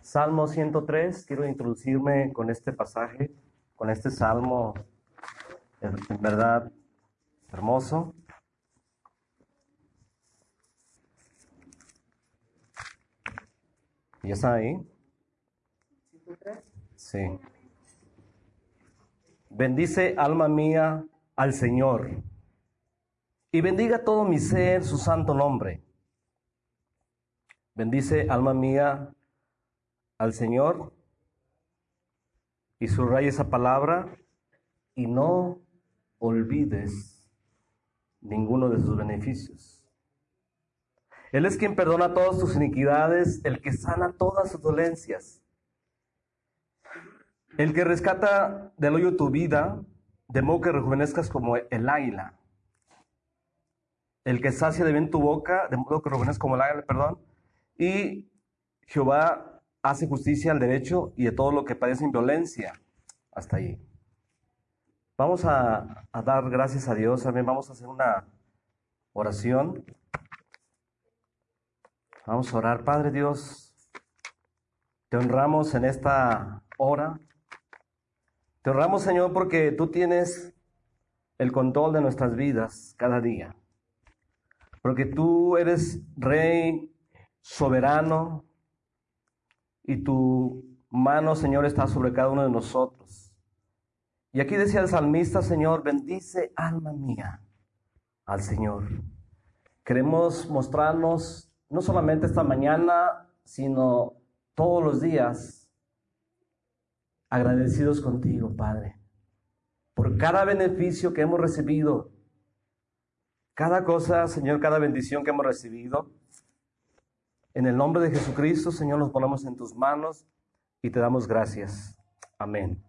Salmo 103, quiero introducirme con este pasaje, con este salmo, en verdad hermoso. ¿Ya está ahí? Sí. Bendice, alma mía, al Señor, y bendiga todo mi ser su santo nombre. Bendice, alma mía, al Señor, y subraya esa palabra, y no olvides ninguno de sus beneficios. Él es quien perdona todas tus iniquidades, el que sana todas sus dolencias, el que rescata del hoyo tu vida, de modo que rejuvenezcas como el águila, el que sacia de bien tu boca, de modo que rejuvenezcas como el águila, y Jehová hace justicia al derecho y de todo lo que padecen violencia. Hasta ahí. Vamos a dar gracias a Dios. También vamos a hacer una oración. Vamos a orar. Padre Dios, te honramos en esta hora. Te honramos, Señor, porque tú tienes el control de nuestras vidas cada día. Porque tú eres Rey soberano y tu mano, Señor, está sobre cada uno de nosotros. Y aquí decía el salmista, Señor, bendice, alma mía, al Señor. Queremos mostrarnos, no solamente esta mañana, sino todos los días, agradecidos contigo, Padre, por cada beneficio que hemos recibido, cada cosa, Señor, cada bendición que hemos recibido. En el nombre de Jesucristo, Señor, nos ponemos en tus manos y te damos gracias. Amén.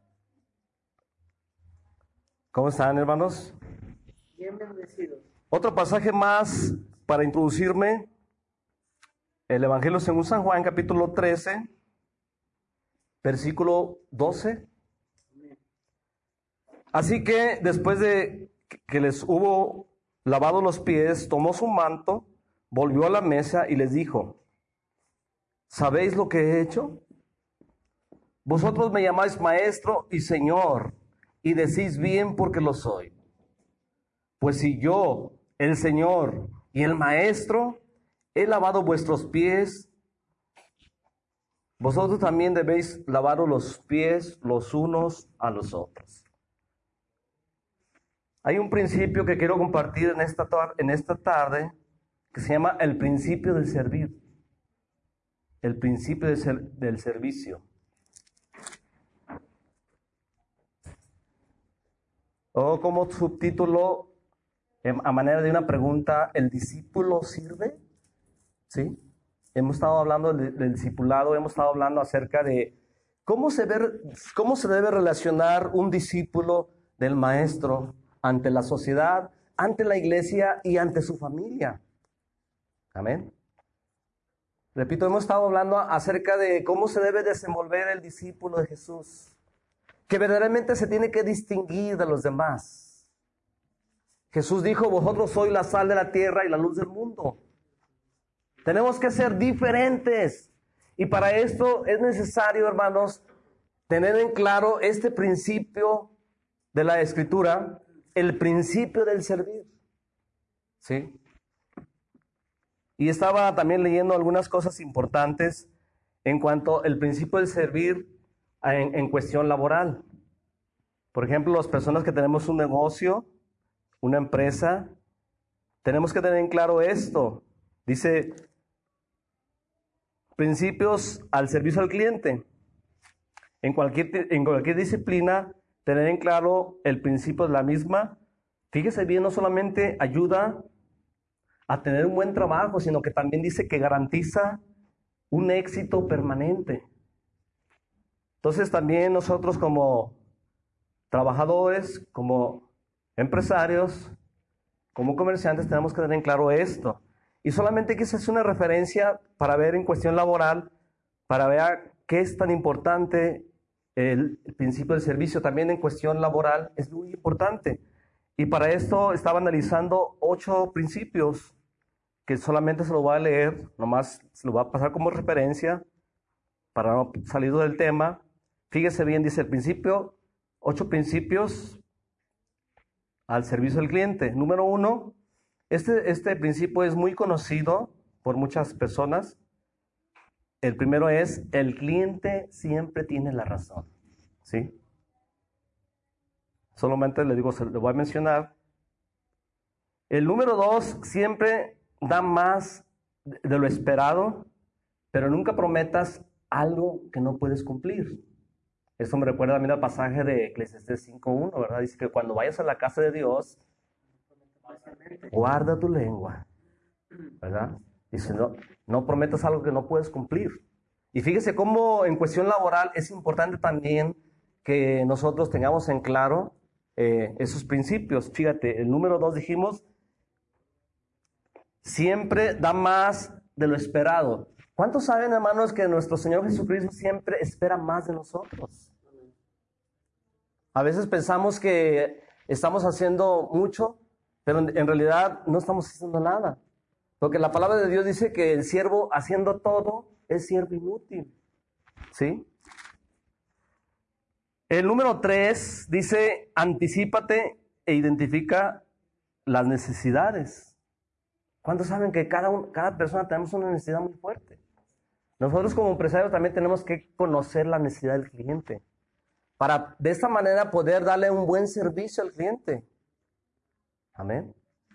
¿Cómo están, hermanos? Bien bendecidos. Otro pasaje más para introducirme. El Evangelio según San Juan, capítulo 13, versículo 12. Así que después de que les hubo lavado los pies, tomó su manto, volvió a la mesa y les dijo: ¿sabéis lo que he hecho? Vosotros me llamáis maestro y señor, y decís bien porque lo soy. Pues si yo, el Señor y el maestro, he lavado vuestros pies, vosotros también debéis lavaros los pies los unos a los otros. Hay un principio que quiero compartir en esta tarde que se llama el principio del servir. El principio del servicio. O como subtítulo, a manera de una pregunta, ¿el discípulo sirve? ¿Sí? Hemos estado hablando del discipulado, hemos estado hablando acerca de cómo se debe relacionar un discípulo del maestro ante la sociedad, ante la iglesia y ante su familia. Amén. Repito, hemos estado hablando acerca de cómo se debe desenvolver el discípulo de Jesús, que verdaderamente se tiene que distinguir de los demás. Jesús dijo: vosotros sois la sal de la tierra y la luz del mundo. Tenemos que ser diferentes. Y para esto es necesario, hermanos, tener en claro este principio de la Escritura, el principio del servir. ¿Sí? Y estaba también leyendo algunas cosas importantes en cuanto al principio del servir en cuestión laboral. Por ejemplo, las personas que tenemos un negocio, una empresa, tenemos que tener en claro esto. Dice, principios al servicio al cliente. En cualquier disciplina, tener en claro el principio de la misma. Fíjese bien, no solamente ayuda a tener un buen trabajo, sino que también dice que garantiza un éxito permanente. Entonces también nosotros como trabajadores, como empresarios, como comerciantes, tenemos que tener en claro esto. Y solamente quise hacer una referencia para ver en cuestión laboral, para ver qué es tan importante el principio del servicio. También en cuestión laboral es muy importante. Y para esto estaba analizando 8 principios que solamente se lo voy a leer, nomás se lo voy a pasar como referencia. para no salir del tema, fíjese bien, dice el principio, 8 principios al servicio del cliente. Número 1, este principio es muy conocido por muchas personas. El primero es, el cliente siempre tiene la razón, ¿sí? Solamente le digo, se lo voy a mencionar. El número 2, siempre da más de lo esperado, pero nunca prometas algo que no puedes cumplir. Eso me recuerda también al pasaje de Eclesiastés 5:1, ¿verdad? Dice que cuando vayas a la casa de Dios, guarda tu lengua, ¿verdad? Dice, no prometas algo que no puedes cumplir. Y fíjese cómo en cuestión laboral es importante también que nosotros tengamos en claro esos principios. Fíjate, el número 2 dijimos, siempre da más de lo esperado. ¿Cuántos saben, hermanos, que nuestro Señor Jesucristo siempre espera más de nosotros? A veces pensamos que estamos haciendo mucho, pero en realidad no estamos haciendo nada. Porque la palabra de Dios dice que el siervo haciendo todo es siervo inútil. ¿Sí? El número 3 dice, anticípate e identifica las necesidades. ¿Cuántos saben que cada persona tenemos una necesidad muy fuerte? Nosotros como empresarios también tenemos que conocer la necesidad del cliente para de esta manera poder darle un buen servicio al cliente. Amén.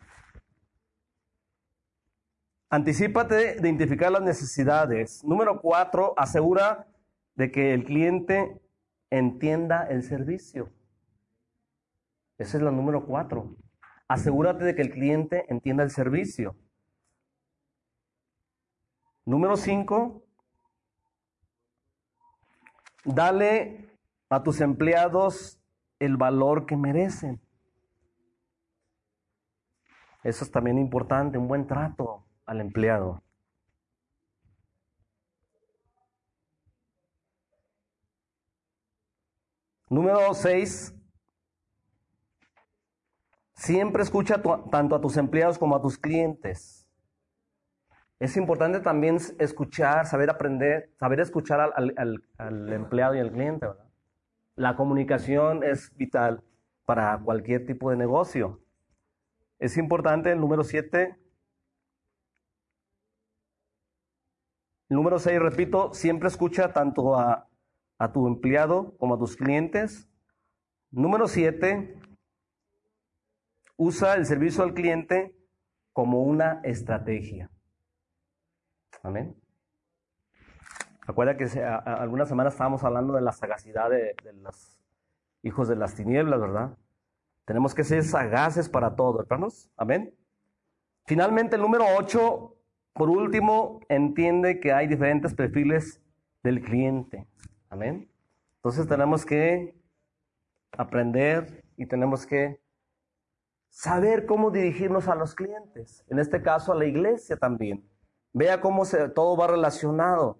Anticípate de identificar las necesidades. Número 4, asegura de que el cliente entienda el servicio. Esa es la número 4. Asegúrate de que el cliente entienda el servicio. Número 5, dale a tus empleados el valor que merecen. Eso es también importante, un buen trato al empleado. Número 6, siempre escucha tanto a tus empleados como a tus clientes. Es importante también escuchar, saber aprender, saber escuchar al empleado y al cliente, ¿verdad? La comunicación es vital para cualquier tipo de negocio. Es importante el número 7. El número 6, repito, siempre escucha tanto a tu empleado como a tus clientes. Número 7, usa el servicio al cliente como una estrategia. Amén. Recuerda que algunas semanas estábamos hablando de la sagacidad de los hijos de las tinieblas, ¿verdad? Tenemos que ser sagaces para todo, hermanos. Amén. Finalmente, el número 8, por último, entiende que hay diferentes perfiles del cliente. Amén. Entonces tenemos que aprender y tenemos que saber cómo dirigirnos a los clientes. En este caso, a la iglesia también. Vea cómo todo va relacionado.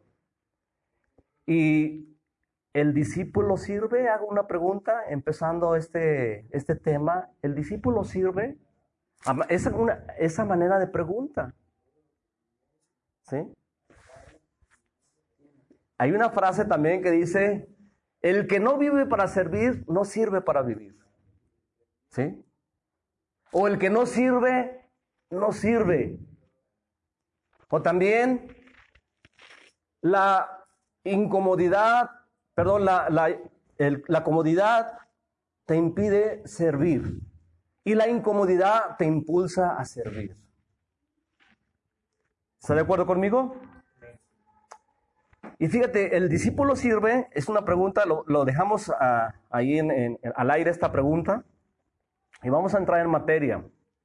¿Y el discípulo sirve? Hago una pregunta, empezando este tema. ¿El discípulo sirve? Esa manera de pregunta. ¿Sí? Hay una frase también que dice, el que no vive para servir, no sirve para vivir. ¿Sí? O el que no sirve, no sirve. O también la incomodidad, perdón, la comodidad te impide servir y la incomodidad te impulsa a servir. ¿Está de acuerdo conmigo? Y fíjate, ¿el discípulo sirve? Es una pregunta, lo dejamos ahí al aire esta pregunta y vamos a entrar en materia.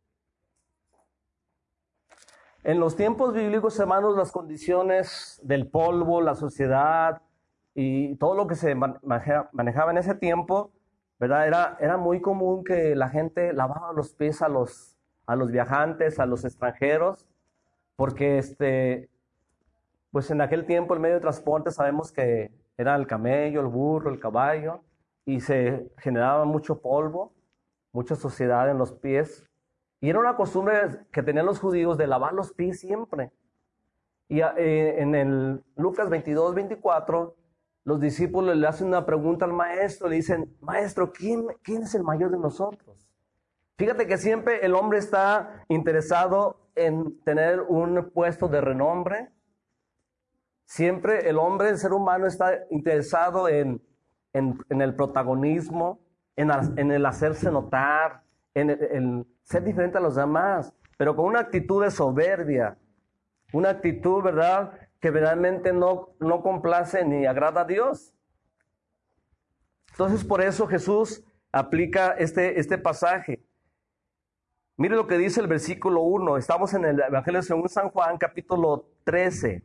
En los tiempos bíblicos, hermanos, las condiciones del polvo, la sociedad y todo lo que se manejaba en ese tiempo, ¿verdad? Era muy común que la gente lavaba los pies a los viajantes, a los extranjeros, porque pues en aquel tiempo el medio de transporte sabemos que era el camello, el burro, el caballo, y se generaba mucho polvo, mucha suciedad en los pies. Y era una costumbre que tenían los judíos de lavar los pies siempre. Y en el Lucas 22, 24, los discípulos le hacen una pregunta al maestro, le dicen, maestro, ¿quién es el mayor de nosotros? Fíjate que siempre el hombre está interesado en tener un puesto de renombre. Siempre el hombre, el ser humano, está interesado en el protagonismo, en el hacerse notar, en ser diferente a los demás, pero con una actitud de soberbia, una actitud, ¿verdad?, que realmente no complace ni agrada a Dios. Entonces, por eso Jesús aplica este pasaje. Mire lo que dice el versículo 1. Estamos en el Evangelio según San Juan, capítulo 13.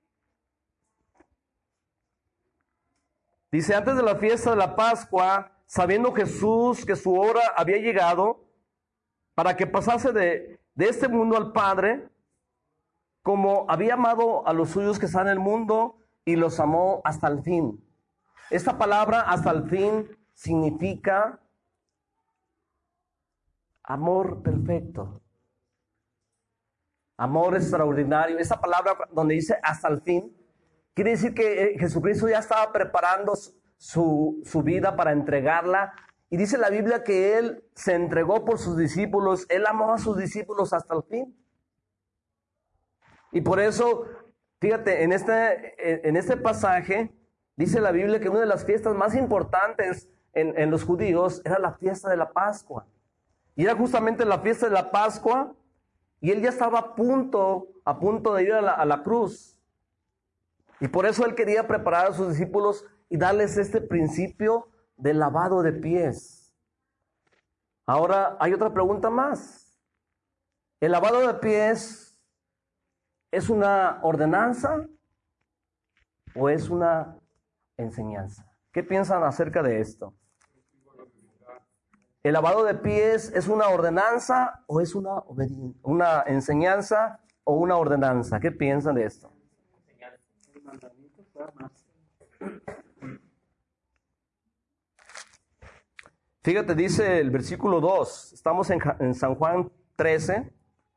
Dice, antes de la fiesta de la Pascua, sabiendo Jesús que su hora había llegado para que pasase de este mundo al Padre, como había amado a los suyos que están en el mundo y los amó hasta el fin. Esta palabra hasta el fin significa amor perfecto, amor extraordinario. Esa palabra donde dice hasta el fin, quiere decir que Jesucristo ya estaba preparando su vida para entregarla. Y dice la Biblia que Él se entregó por sus discípulos, Él amó a sus discípulos hasta el fin. Y por eso, fíjate, en este pasaje, dice la Biblia que una de las fiestas más importantes en los judíos era la fiesta de la Pascua. Y era justamente la fiesta de la Pascua, y Él ya estaba a punto de ir a la cruz. Y por eso Él quería preparar a sus discípulos y darles este principio de lavado de pies. Ahora, hay otra pregunta más. ¿El lavado de pies es una ordenanza o es una enseñanza? ¿Qué piensan acerca de esto? ¿El lavado de pies es una ordenanza o es una enseñanza o una ordenanza? ¿Qué piensan de esto? Fíjate, dice el versículo 2, estamos en San Juan 13.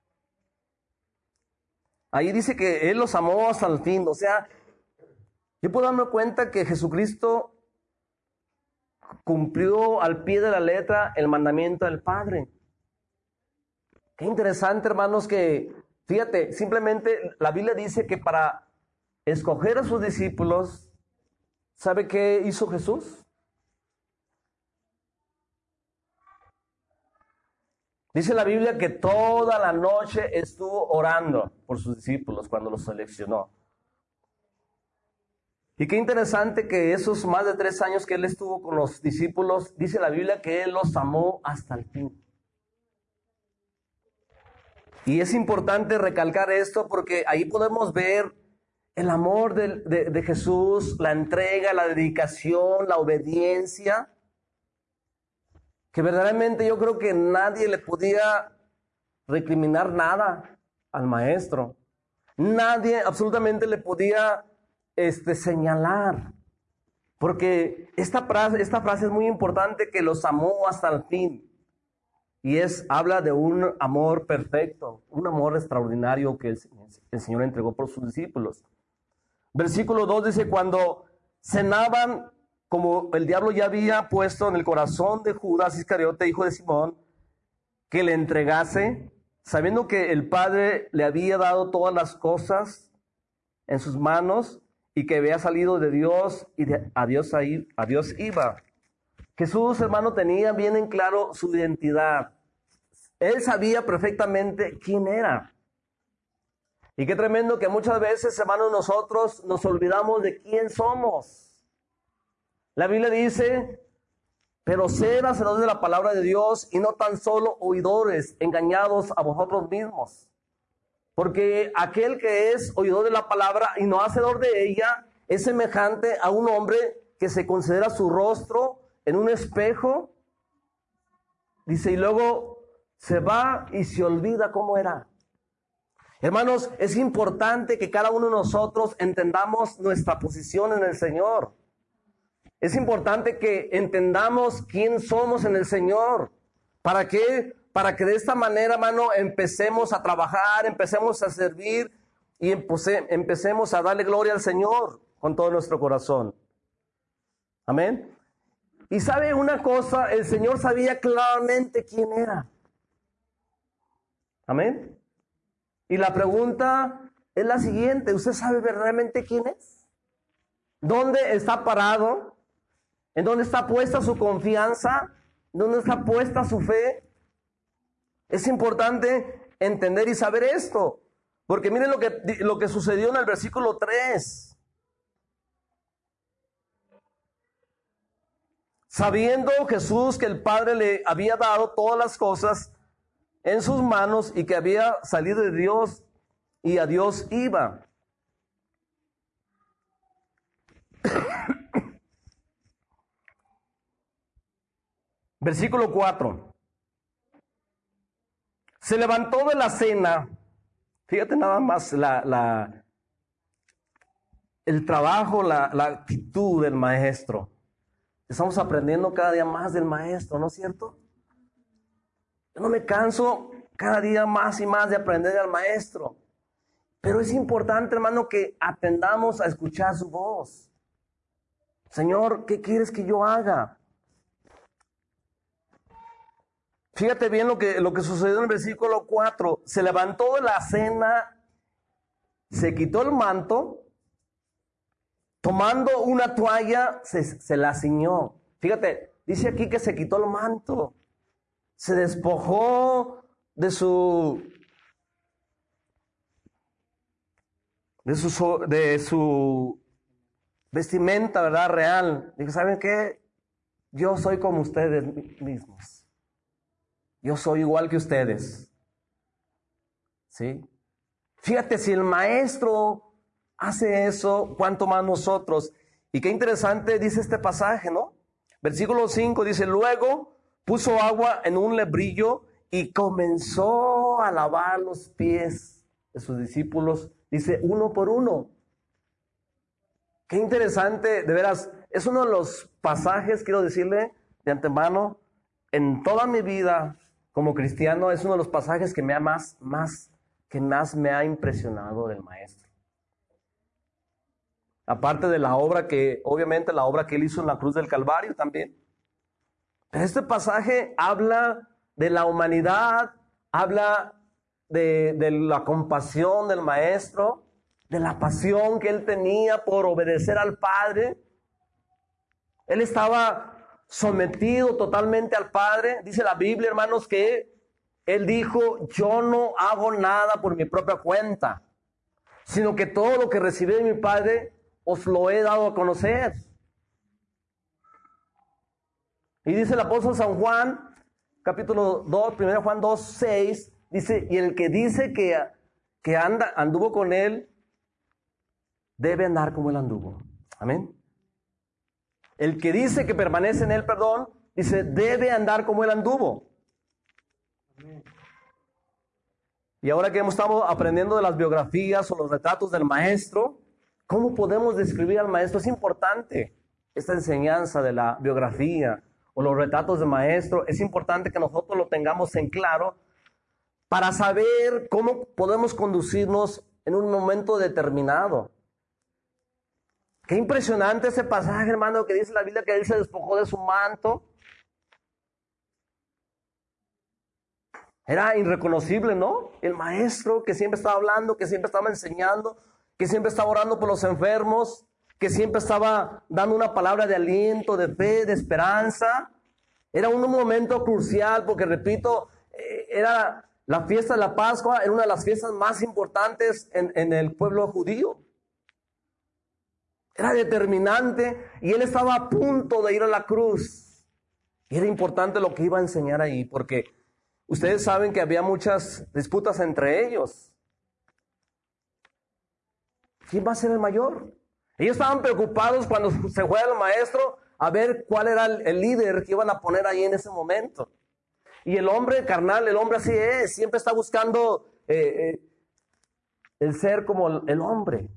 Ahí dice que Él los amó hasta el fin. O sea, yo puedo darme cuenta que Jesucristo cumplió al pie de la letra el mandamiento del Padre. Qué interesante, hermanos, que, fíjate, simplemente la Biblia dice que para escoger a sus discípulos, ¿sabe qué hizo Jesús? Dice la Biblia que toda la noche estuvo orando por sus discípulos cuando los seleccionó. Y qué interesante que esos más de 3 años que Él estuvo con los discípulos, dice la Biblia que Él los amó hasta el fin. Y es importante recalcar esto porque ahí podemos ver el amor de Jesús, la entrega, la dedicación, la obediencia, que verdaderamente yo creo que nadie le podía recriminar nada al maestro. Nadie absolutamente le podía señalar. Porque esta frase es muy importante, que los amó hasta el fin. Y habla de un amor perfecto, un amor extraordinario que el Señor entregó por sus discípulos. Versículo 2 dice, cuando cenaban, como el diablo ya había puesto en el corazón de Judas Iscariote, hijo de Simón, que le entregase, sabiendo que el Padre le había dado todas las cosas en sus manos y que había salido de Dios y a Dios iba. Jesús, hermano, tenía bien en claro su identidad. Él sabía perfectamente quién era. Y qué tremendo que muchas veces, hermanos, nosotros nos olvidamos de quién somos. La Biblia dice, pero sed hacedores de la palabra de Dios y no tan solo oidores, engañados a vosotros mismos. Porque aquel que es oidor de la palabra y no hacedor de ella, es semejante a un hombre que se considera su rostro en un espejo. Dice, y luego se va y se olvida cómo era. Hermanos, es importante que cada uno de nosotros entendamos nuestra posición en el Señor. Es importante que entendamos quién somos en el Señor. ¿Para qué? Para que de esta manera, hermano, empecemos a trabajar, empecemos a servir y empecemos a darle gloria al Señor con todo nuestro corazón. Amén. Y sabe una cosa, el Señor sabía claramente quién era. Amén. Y la pregunta es la siguiente: ¿usted sabe verdaderamente quién es? ¿Dónde está parado? ¿En dónde está puesta su confianza? ¿Dónde está puesta su fe? Es importante entender y saber esto, porque miren lo que sucedió en el versículo 3. Sabiendo Jesús que el Padre le había dado todas las cosas en sus manos y que había salido de Dios y a Dios iba. Versículo 4. Se levantó de la cena. Fíjate nada más el trabajo, la actitud del maestro. Estamos aprendiendo cada día más del maestro, ¿no es cierto? Yo no me canso cada día más y más de aprender del maestro. Pero es importante, hermano, que aprendamos a escuchar su voz. Señor, ¿qué quieres que yo haga? Fíjate bien lo que sucedió en el versículo 4. Se levantó de la cena, se quitó el manto, tomando una toalla, se la ciñó. Fíjate, dice aquí que se quitó el manto. Se despojó de su vestimenta, ¿verdad? Real. Dijo, ¿saben qué? Yo soy como ustedes mismos. Yo soy igual que ustedes. ¿Sí? Fíjate, si el maestro hace eso, cuánto más nosotros. Y qué interesante dice este pasaje, ¿no? Versículo 5 dice, luego puso agua en un lebrillo y comenzó a lavar los pies de sus discípulos, dice, uno por uno. Qué interesante, de veras, es uno de los pasajes, quiero decirle de antemano, en toda mi vida como cristiano, es uno de los pasajes que más me ha impresionado del maestro. Aparte de la obra obviamente la obra que él hizo en la cruz del Calvario también. Pero este pasaje habla de la humanidad, habla de la compasión del maestro, de la pasión que él tenía por obedecer al Padre. Él estaba sometido totalmente al Padre. Dice la Biblia, hermanos, que él dijo, yo no hago nada por mi propia cuenta, sino que todo lo que recibí de mi Padre os lo he dado a conocer. Y dice el apóstol San Juan, capítulo 2, 1 Juan 2, 6, dice, y el que dice que anduvo con él, debe andar como él anduvo. Amén. El que dice que permanece en él, dice, debe andar como él anduvo. Amén. Y ahora que hemos estado aprendiendo de las biografías o los retratos del maestro, ¿cómo podemos describir al maestro? Es importante esta enseñanza de la biografía o los retratos del maestro. Es importante que nosotros lo tengamos en claro para saber cómo podemos conducirnos en un momento determinado. Qué impresionante ese pasaje, hermano, que dice la Biblia que él se despojó de su manto. Era irreconocible, ¿no? El maestro que siempre estaba hablando, que siempre estaba enseñando, que siempre estaba orando por los enfermos, que siempre estaba dando una palabra de aliento, de fe, de esperanza. Era un momento crucial porque, repito, era la fiesta de la Pascua, era una de las fiestas más importantes en el pueblo judío. Era determinante y él estaba a punto de ir a la cruz. Y era importante lo que iba a enseñar ahí, porque ustedes saben que había muchas disputas entre ellos. ¿Quién va a ser el mayor? Ellos estaban preocupados cuando se fue el maestro a ver cuál era el líder que iban a poner ahí en ese momento. Y el hombre carnal, el hombre así es, siempre está buscando el ser como el hombre.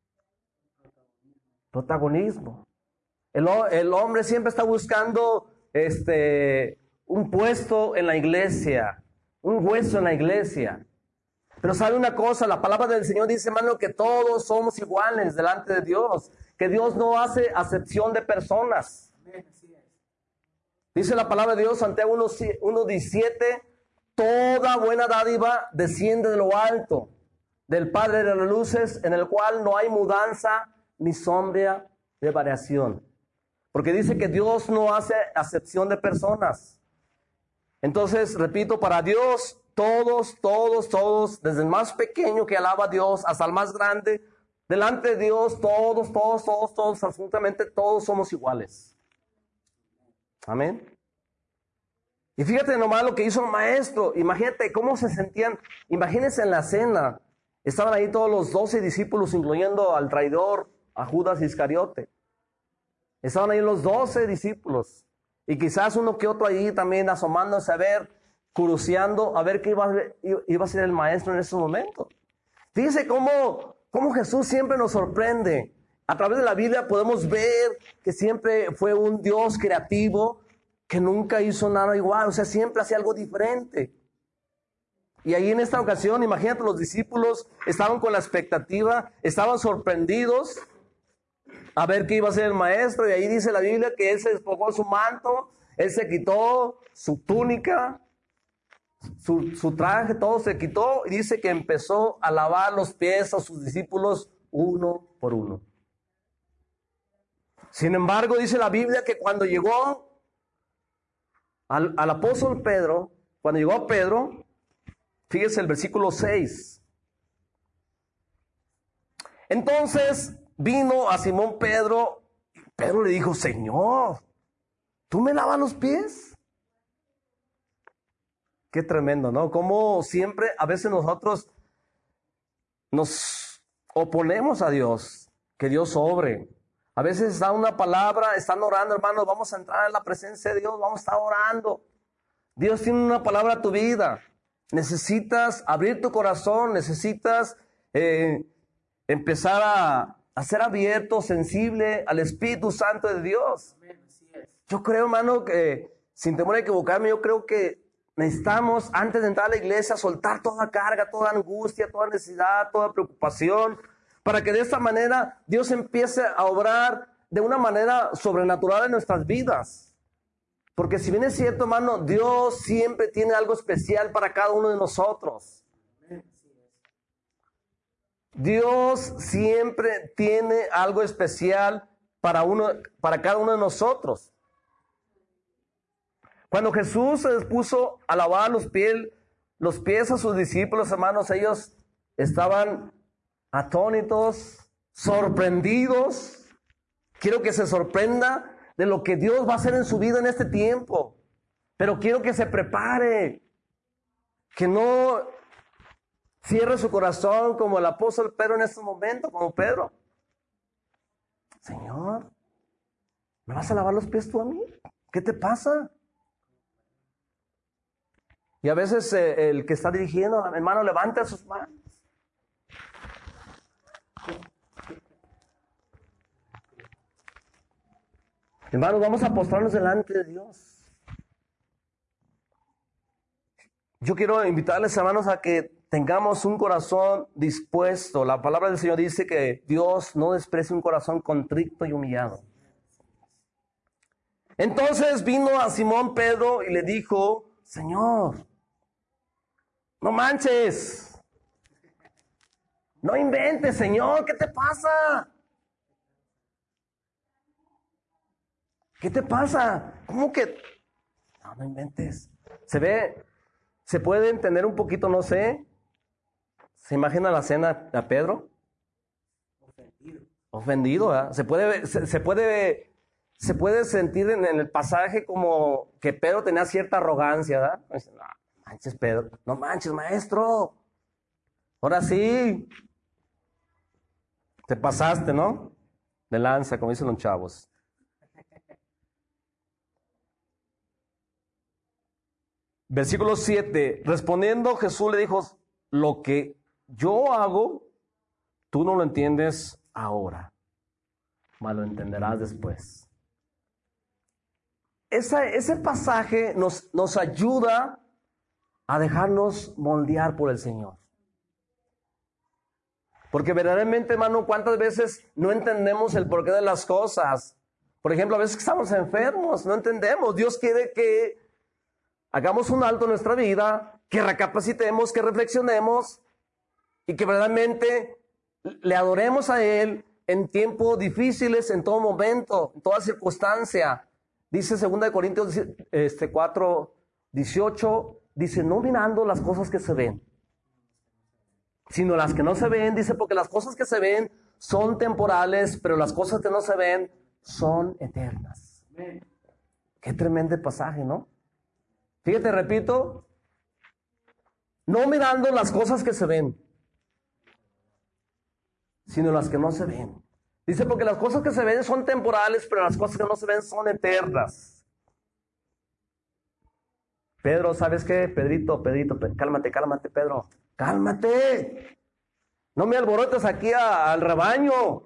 Protagonismo. El hombre siempre está buscando un puesto en la iglesia, un hueso en la iglesia. Pero sabe una cosa, la palabra del Señor dice, hermano, que todos somos iguales delante de Dios, que Dios no hace acepción de personas. Dice la palabra de Dios, Santiago 1:17, toda buena dádiva desciende de lo alto, del Padre de las luces, en el cual no hay mudanza ni sombra de variación. Porque dice que Dios no hace acepción de personas. Entonces, repito, para Dios, todos, desde el más pequeño que alaba a Dios hasta el más grande, delante de Dios, todos, absolutamente todos somos iguales. Amén. Y fíjate nomás lo que hizo el maestro. Imagínate cómo se sentían. Imagínense en la cena. Estaban ahí todos los 12 discípulos, incluyendo al traidor, a Judas Iscariote. Estaban ahí los 12 discípulos. Y quizás uno que otro ahí también asomándose a ver, curioseando, a ver qué iba a ser el maestro en ese momento. Fíjense cómo Jesús siempre nos sorprende. A través de la Biblia podemos ver que siempre fue un Dios creativo, que nunca hizo nada igual, o sea, siempre hacía algo diferente. Y ahí en esta ocasión, imagínate, los discípulos estaban con la expectativa, estaban sorprendidos a ver qué iba a hacer el maestro, y ahí dice la Biblia que él se despojó su manto, él se quitó su túnica, su traje, todo se quitó, y dice que empezó a lavar los pies a sus discípulos uno por uno. Sin embargo, dice la Biblia que cuando llegó al apóstol Pedro, cuando llegó a Pedro, fíjese el versículo 6. Entonces vino a Simón Pedro, y Pedro le dijo, Señor, ¿tú me lavas los pies? Qué tremendo, ¿no? Como siempre, a veces nosotros nos oponemos a Dios, que Dios obre. A veces da una palabra, están orando, hermanos, vamos a entrar en la presencia de Dios, vamos a estar orando. Dios tiene una palabra a tu vida. Necesitas abrir tu corazón, necesitas empezar a ser abierto, sensible al Espíritu Santo de Dios. Yo creo, hermano, que sin temor a equivocarme, yo creo que necesitamos, antes de entrar a la iglesia, soltar toda carga, toda angustia, toda necesidad, toda preocupación, para que de esta manera Dios empiece a obrar de una manera sobrenatural en nuestras vidas. Porque si bien es cierto, hermano, Dios siempre tiene algo especial para cada uno de nosotros. Dios siempre tiene algo especial para cada uno de nosotros. Cuando Jesús se dispuso a lavar los pies a sus discípulos, hermanos, ellos estaban atónitos, sorprendidos. Quiero que se sorprenda de lo que Dios va a hacer en su vida en este tiempo. Pero quiero que se prepare, que no cierre su corazón como el apóstol Pedro en este momento, como Pedro. Señor, ¿me vas a lavar los pies tú a mí? ¿Qué te pasa? Y a veces el que está dirigiendo, hermano, levanta sus manos. Hermanos, vamos a postrarnos delante de Dios. Yo quiero invitarles, hermanos, a que tengamos un corazón dispuesto. La palabra del Señor dice que Dios no desprecia un corazón contrito y humillado. Entonces vino a Simón Pedro y le dijo, Señor, no manches, no inventes, Señor, ¿qué te pasa? ¿Qué te pasa? ¿Cómo que? No inventes. Se puede entender un poquito, no sé. ¿Se imagina la cena a Pedro? Ofendido, ¿verdad? Se puede sentir en el pasaje como que Pedro tenía cierta arrogancia, ¿verdad? No manches, Pedro. No manches, maestro. Ahora sí. Te pasaste, ¿no? De lanza, como dicen los chavos. Versículo 7, respondiendo Jesús le dijo, lo que yo hago, tú no lo entiendes ahora, mas lo entenderás después. Ese pasaje nos ayuda a dejarnos moldear por el Señor. Porque verdaderamente, hermano, ¿cuántas veces no entendemos el porqué de las cosas? Por ejemplo, a veces que estamos enfermos, no entendemos. Dios quiere que hagamos un alto en nuestra vida, que recapacitemos, que reflexionemos y que verdaderamente le adoremos a Él en tiempos difíciles, en todo momento, en toda circunstancia. Dice 2 Corintios 4:18, dice, no mirando las cosas que se ven, sino las que no se ven, dice, porque las cosas que se ven son temporales, pero las cosas que no se ven son eternas. Qué tremendo pasaje, ¿no? Fíjate, repito, no mirando las cosas que se ven, sino las que no se ven. Dice, porque las cosas que se ven son temporales, pero las cosas que no se ven son eternas. Pedro, ¿sabes qué? Pedrito, cálmate, Pedro. Cálmate. No me alborotes aquí al rebaño.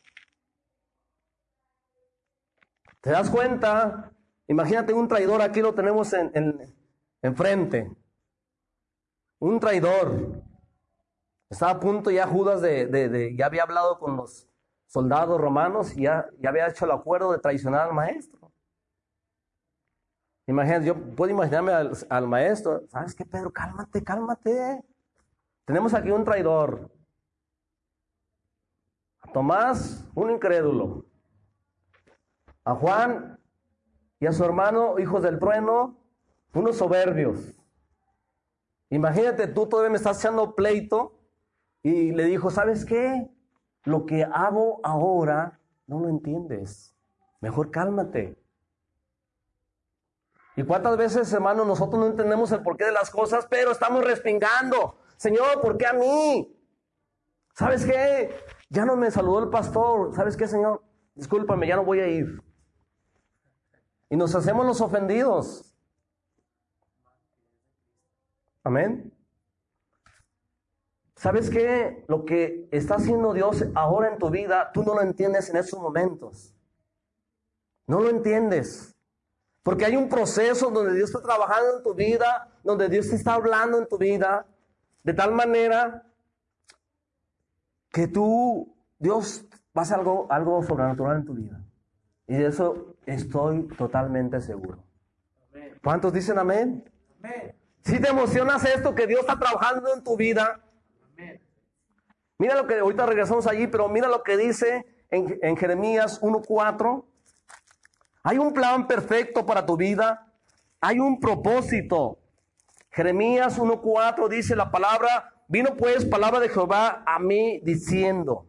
¿Te das cuenta? Imagínate un traidor, aquí lo tenemos enfrente. Un traidor. Estaba a punto ya Judas ya había hablado con los soldados romanos y ya había hecho el acuerdo de traicionar al maestro. Imagínate, yo puedo imaginarme al maestro. ¿Sabes qué, Pedro? Cálmate. Tenemos aquí un traidor. A Tomás, un incrédulo. A Juan y a su hermano, hijos del trueno, unos soberbios. Imagínate, tú todavía me estás echando pleito y le dijo, ¿sabes qué? Lo que hago ahora no lo entiendes. Mejor cálmate. ¿Y cuántas veces, hermano, nosotros no entendemos el porqué de las cosas, pero estamos respingando? Señor, ¿por qué a mí? ¿Sabes qué? Ya no me saludó el pastor. ¿Sabes qué, Señor? Discúlpame, ya no voy a ir. Y nos hacemos los ofendidos. Amén. ¿Sabes qué? Lo que está haciendo Dios ahora en tu vida, tú no lo entiendes en estos momentos. No lo entiendes. Porque hay un proceso donde Dios está trabajando en tu vida, donde Dios te está hablando en tu vida, de tal manera que Dios va a hacer algo sobrenatural en tu vida. Y de eso estoy totalmente seguro. Amén. ¿Cuántos dicen amén? Amén. Si te emocionas esto, que Dios está trabajando en tu vida. Amén. Mira lo que, ahorita regresamos allí, pero mira lo que dice en Jeremías 1:4. Hay un plan perfecto para tu vida. Hay un propósito. Jeremías 1:4 dice la palabra, vino pues palabra de Jehová a mí diciendo.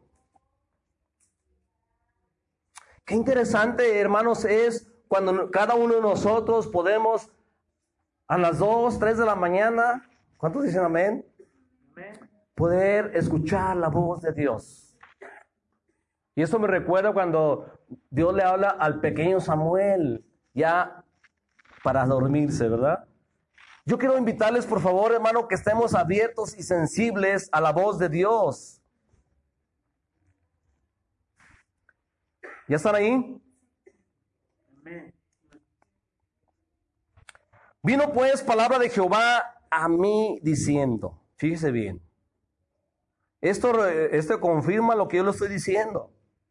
Qué interesante, hermanos, es cuando cada uno de nosotros podemos a las 2, 3 de la mañana, ¿cuántos dicen amén? Amén. Poder escuchar la voz de Dios. Y eso me recuerda cuando Dios le habla al pequeño Samuel, ya para dormirse, ¿verdad? Yo quiero invitarles, por favor, hermano, que estemos abiertos y sensibles a la voz de Dios. ¿Ya están ahí? Amén. Vino pues palabra de Jehová a mí diciendo, fíjese bien, esto confirma lo que yo le estoy diciendo.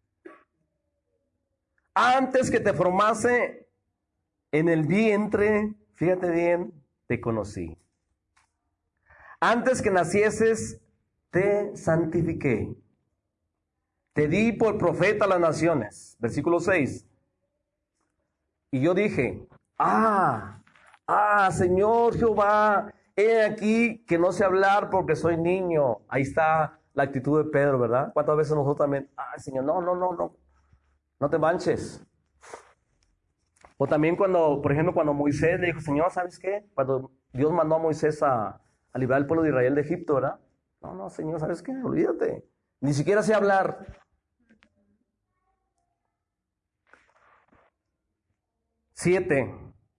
Antes que te formase en el vientre, fíjate bien, te conocí. Antes que nacieses, te santifiqué. Te di por profeta a las naciones. Versículo 6. Y yo dije, Señor Jehová, he aquí que no sé hablar porque soy niño. Ahí está la actitud de Pedro, ¿verdad? ¿Cuántas veces nosotros también, Señor, no te manches? O también cuando, por ejemplo, cuando Moisés le dijo, Señor, ¿sabes qué? Cuando Dios mandó a Moisés a liberar al pueblo de Israel de Egipto, ¿verdad? No, Señor, ¿sabes qué? Olvídate. Ni siquiera sé hablar. 7.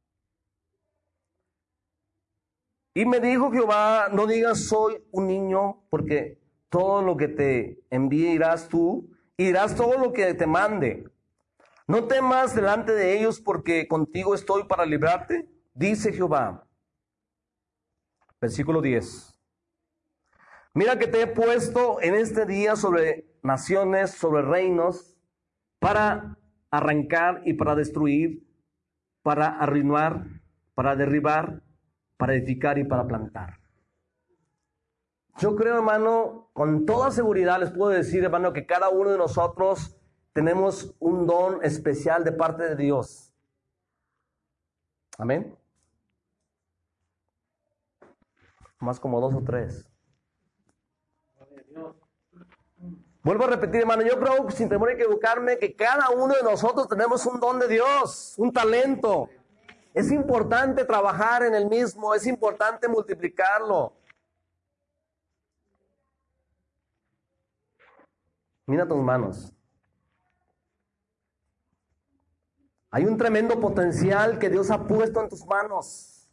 Y me dijo Jehová, no digas soy un niño, porque todo lo que te envíe irás tú, y dirás todo lo que te mande. No temas delante de ellos, porque contigo estoy para librarte, dice Jehová. Versículo 10. Mira que te he puesto en este día sobre naciones, sobre reinos, para arrancar y para destruir, para arruinar, para derribar, para edificar y para plantar. Yo creo, hermano, con toda seguridad les puedo decir, hermano, que cada uno de nosotros tenemos un don especial de parte de Dios. Amén. Más como 2 o 3. Vuelvo a repetir, hermano, yo creo, sin temor a equivocarme, que cada uno de nosotros tenemos un don de Dios, un talento. Es importante trabajar en el mismo, es importante multiplicarlo. Mira tus manos. Hay un tremendo potencial que Dios ha puesto en tus manos.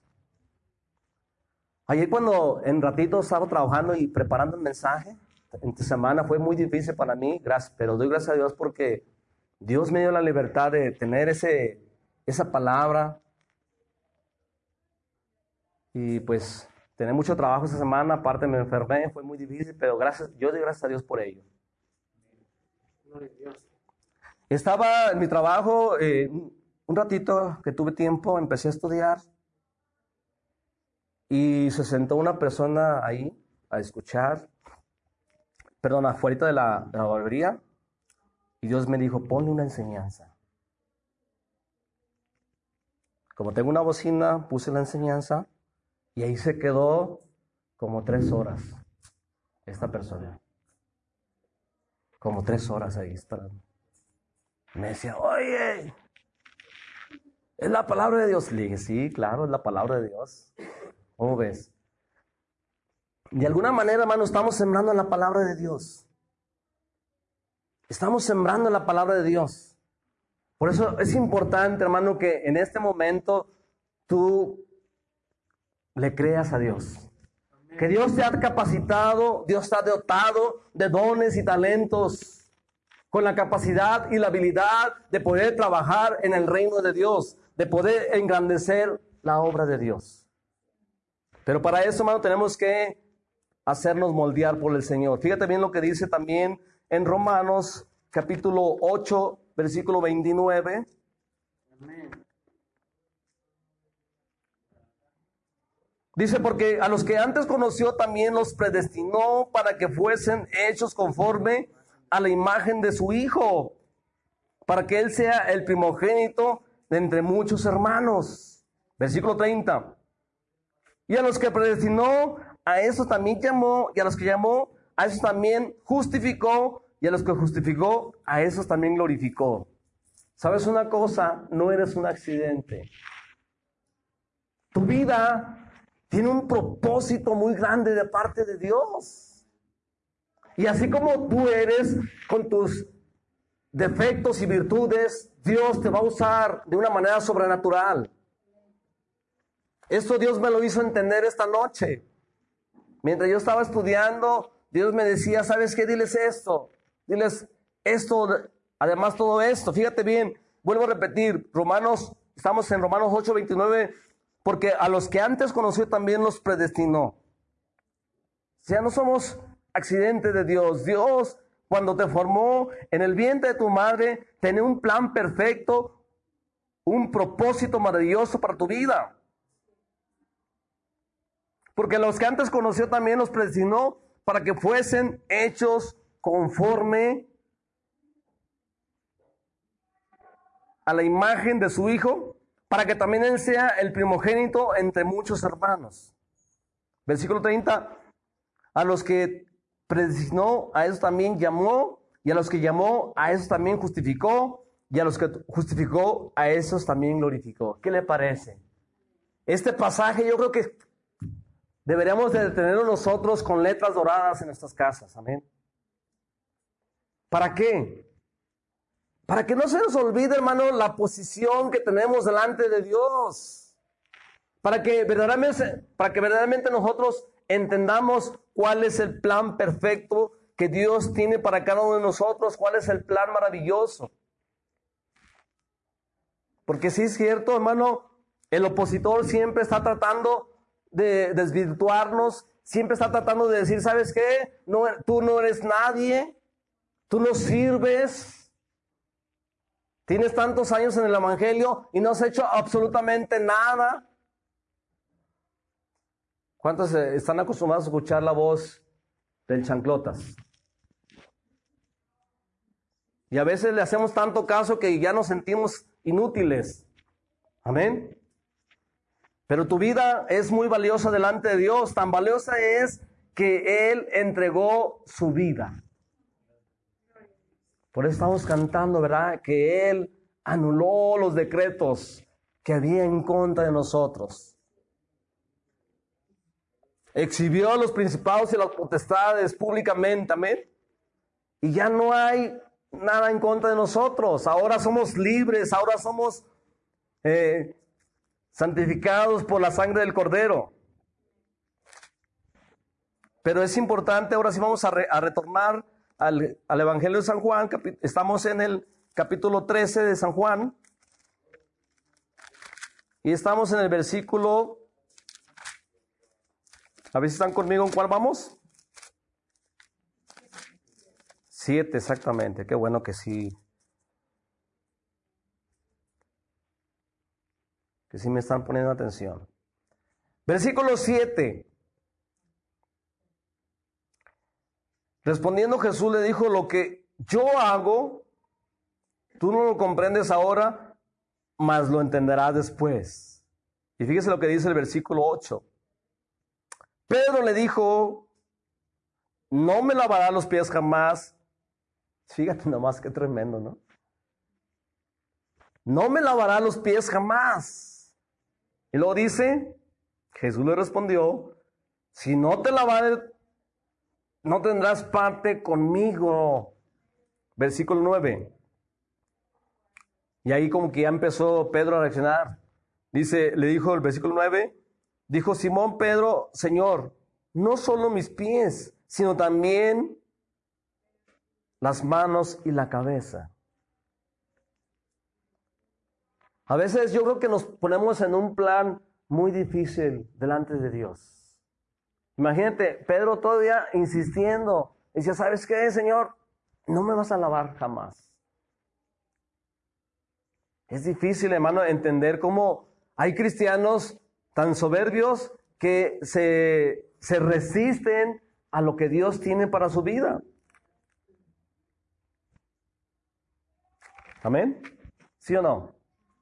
Ayer cuando en ratito estaba trabajando y preparando el mensaje, esta semana fue muy difícil para mí, pero doy gracias a Dios porque Dios me dio la libertad de tener esa palabra. Y pues tenía mucho trabajo esa semana, aparte me enfermé, fue muy difícil, pero yo doy gracias a Dios por ello. Estaba en mi trabajo, un ratito que tuve tiempo, empecé a estudiar y se sentó una persona ahí a escuchar, afuera de la barbería, y Dios me dijo, ponle una enseñanza. Como tengo una bocina, puse la enseñanza y ahí se quedó como 3 horas esta persona. Como 3 horas ahí esperando. Me decía, oye, ¿es la palabra de Dios? Le dije, sí, claro, es la palabra de Dios. ¿Cómo ves? De alguna manera, hermano, estamos sembrando en la palabra de Dios. Estamos sembrando en la palabra de Dios. Por eso es importante, hermano, que en este momento tú le creas a Dios. Que Dios te ha capacitado, Dios te ha dotado de dones y talentos, con la capacidad y la habilidad de poder trabajar en el reino de Dios, de poder engrandecer la obra de Dios. Pero para eso, hermano, tenemos que hacernos moldear por el Señor. Fíjate bien lo que dice también en Romanos capítulo 8, versículo 29. Amén. Dice, porque a los que antes conoció también los predestinó para que fuesen hechos conforme a la imagen de su Hijo, para que Él sea el primogénito de entre muchos hermanos. Versículo 30. Y a los que predestinó, a esos también llamó, y a los que llamó, a esos también justificó, y a los que justificó, a esos también glorificó. ¿Sabes una cosa? No eres un accidente. Tu vida tiene un propósito muy grande de parte de Dios. Y así como tú eres con tus defectos y virtudes, Dios te va a usar de una manera sobrenatural. Esto Dios me lo hizo entender esta noche. Mientras yo estaba estudiando, Dios me decía, ¿sabes qué? Diles esto. Diles esto, además todo esto. Fíjate bien, vuelvo a repetir, estamos en Romanos 8:29, porque a los que antes conoció también los predestinó. O sea, no somos accidentes de Dios. Dios, cuando te formó en el vientre de tu madre, tenía un plan perfecto, un propósito maravilloso para tu vida. Porque los que antes conoció también los predestinó para que fuesen hechos conforme a la imagen de su Hijo, para que también Él sea el primogénito entre muchos hermanos. Versículo 30. A los que predestinó, a esos también llamó, y a los que llamó, a esos también justificó, y a los que justificó, a esos también glorificó. ¿Qué le parece? Este pasaje yo creo que deberíamos de tenerlo nosotros con letras doradas en nuestras casas. Amén. ¿Para qué? Para que no se nos olvide, hermano, la posición que tenemos delante de Dios. Para que verdaderamente nosotros entendamos cuál es el plan perfecto que Dios tiene para cada uno de nosotros, cuál es el plan maravilloso. Porque sí es cierto, hermano, el opositor siempre está tratando de desvirtuarnos siempre está tratando de decir, ¿sabes qué? No, tú no eres nadie, tú no sirves, tienes tantos años en el evangelio y no has hecho absolutamente nada. ¿Cuántos están acostumbrados a escuchar la voz del chanclotas? Y a veces le hacemos tanto caso que ya nos sentimos inútiles. Amén. Pero tu vida es muy valiosa delante de Dios. Tan valiosa es que Él entregó su vida. Por eso estamos cantando, ¿verdad? Que Él anuló los decretos que había en contra de nosotros. Exhibió a los principados y las potestades públicamente, amén. Y ya no hay nada en contra de nosotros. Ahora somos libres, ahora somos santificados por la sangre del Cordero. Pero es importante, ahora sí vamos a retornar al Evangelio de San Juan. Estamos en el capítulo 13 de San Juan. Y estamos en el versículo... A ver si están conmigo, ¿en cuál vamos? 7, exactamente. Qué bueno que sí. Que sí me están poniendo atención. Versículo 7. Respondiendo Jesús le dijo, lo que yo hago, tú no lo comprendes ahora, mas lo entenderás después. Y fíjese lo que dice el versículo 8. Pedro le dijo, no me lavará los pies jamás. Fíjate nomás qué tremendo, ¿no? No me lavará los pies jamás. Y luego dice, Jesús le respondió, si no te lavaré, no tendrás parte conmigo. Versículo 9. Y ahí como que ya empezó Pedro a reaccionar. Dice, le dijo el versículo 9, dijo Simón Pedro, Señor, no solo mis pies, sino también las manos y la cabeza. A veces yo creo que nos ponemos en un plan muy difícil delante de Dios. Imagínate, Pedro todavía insistiendo. Decía, ¿sabes qué, Señor? No me vas a lavar jamás. Es difícil, hermano, entender cómo hay cristianos tan soberbios que se resisten a lo que Dios tiene para su vida. ¿Amén? ¿Sí o no?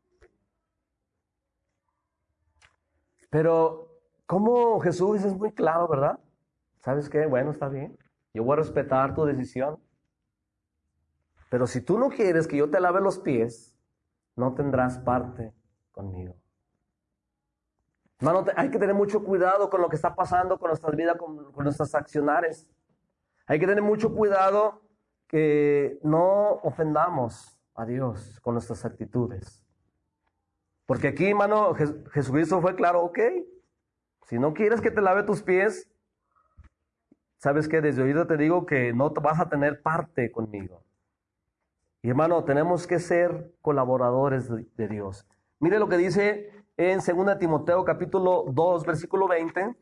Pero, ¿cómo Jesús es muy claro, verdad? ¿Sabes qué? Bueno, está bien. Yo voy a respetar tu decisión. Pero si tú no quieres que yo te lave los pies, no tendrás parte conmigo. Hermano, hay que tener mucho cuidado con lo que está pasando con nuestras vidas, con nuestras acciones. Hay que tener mucho cuidado que no ofendamos a Dios con nuestras actitudes. Porque aquí, hermano, Jesucristo fue claro, ok, si no quieres que te lave tus pies, sabes que desde ahorita te digo que no vas a tener parte conmigo. Y hermano, tenemos que ser colaboradores de Dios. Mire lo que dice en 2 Timoteo capítulo 2, versículo 20.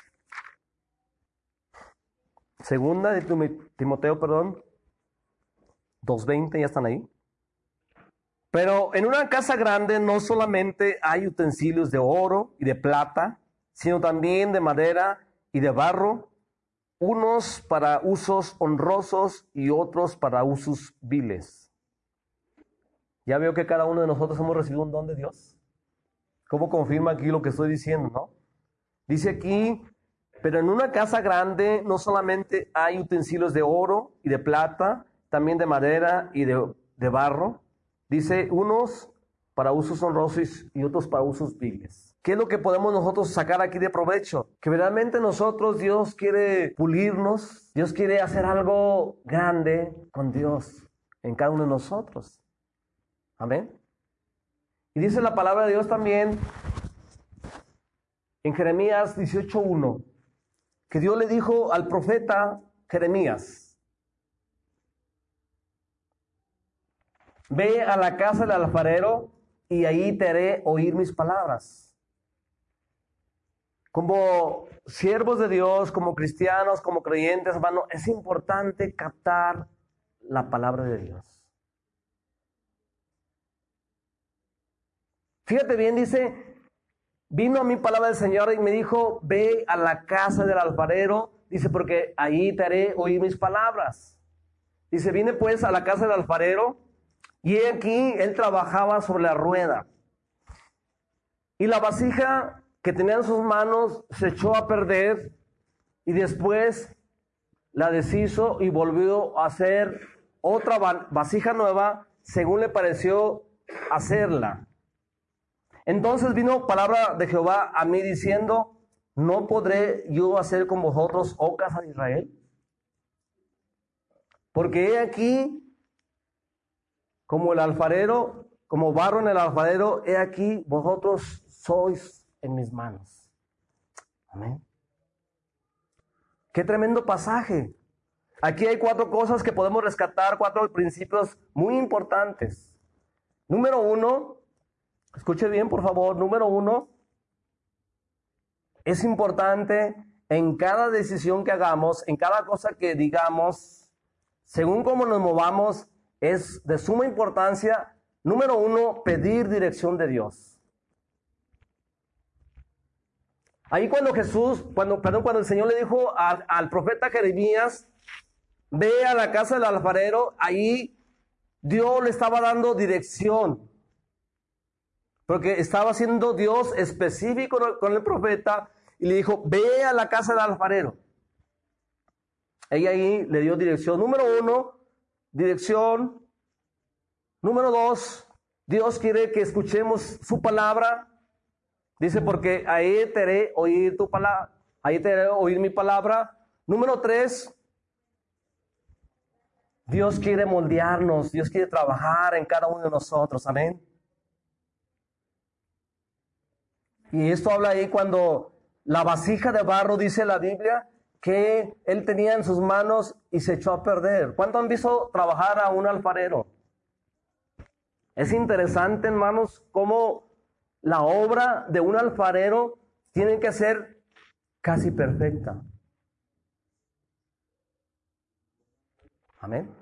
2 de Timoteo, 2:20, ya están ahí. Pero en una casa grande no solamente hay utensilios de oro y de plata, sino también de madera y de barro, unos para usos honrosos y otros para usos viles. Ya veo que cada uno de nosotros hemos recibido un don de Dios. ¿Cómo confirma aquí lo que estoy diciendo, no? Dice aquí, pero en una casa grande no solamente hay utensilios de oro y de plata, también de madera y de barro. Dice, unos para usos honrosos y otros para usos viles. ¿Qué es lo que podemos nosotros sacar aquí de provecho? Que verdaderamente nosotros, Dios quiere pulirnos, Dios quiere hacer algo grande con Dios en cada uno de nosotros. Amén. Y dice la palabra de Dios también en Jeremías 18:1, que Dios le dijo al profeta Jeremías, ve a la casa del alfarero y ahí te haré oír mis palabras. Como siervos de Dios, como cristianos, como creyentes, hermano, es importante captar la palabra de Dios. Fíjate bien, dice, vino a mí palabra del Señor y me dijo, ve a la casa del alfarero, dice, porque ahí te haré oír mis palabras. Dice, vine pues a la casa del alfarero y he aquí, él trabajaba sobre la rueda. Y la vasija que tenía en sus manos se echó a perder y después la deshizo y volvió a hacer otra vasija nueva según le pareció hacerla. Entonces vino palabra de Jehová a mí diciendo, ¿no podré yo hacer con vosotros, oh casa de Israel? Porque he aquí, como el alfarero, como barro en el alfarero, he aquí, vosotros sois en mis manos. Amén. Qué tremendo pasaje. Aquí hay 4 cosas que podemos rescatar, 4 principios muy importantes. Número 1, escuche bien por favor, número 1, es importante en cada decisión que hagamos, en cada cosa que digamos, según cómo nos movamos, es de suma importancia, número 1, pedir dirección de Dios. Ahí cuando el Señor le dijo al profeta Jeremías, ve a la casa del alfarero, ahí Dios le estaba dando dirección. Porque estaba siendo Dios específico con el profeta y le dijo, ve a la casa del alfarero. Ella ahí le dio dirección. Número 1, dirección. Número 2, Dios quiere que escuchemos su palabra. Dice, porque ahí te haré oír tu palabra, ahí te haré oír mi palabra. Número 3, Dios quiere moldearnos, Dios quiere trabajar en cada uno de nosotros, amén. Y esto habla ahí cuando la vasija de barro, dice la Biblia, que él tenía en sus manos y se echó a perder. ¿Cuánto han visto trabajar a un alfarero? Es interesante, hermanos, cómo la obra de un alfarero tiene que ser casi perfecta. Amén.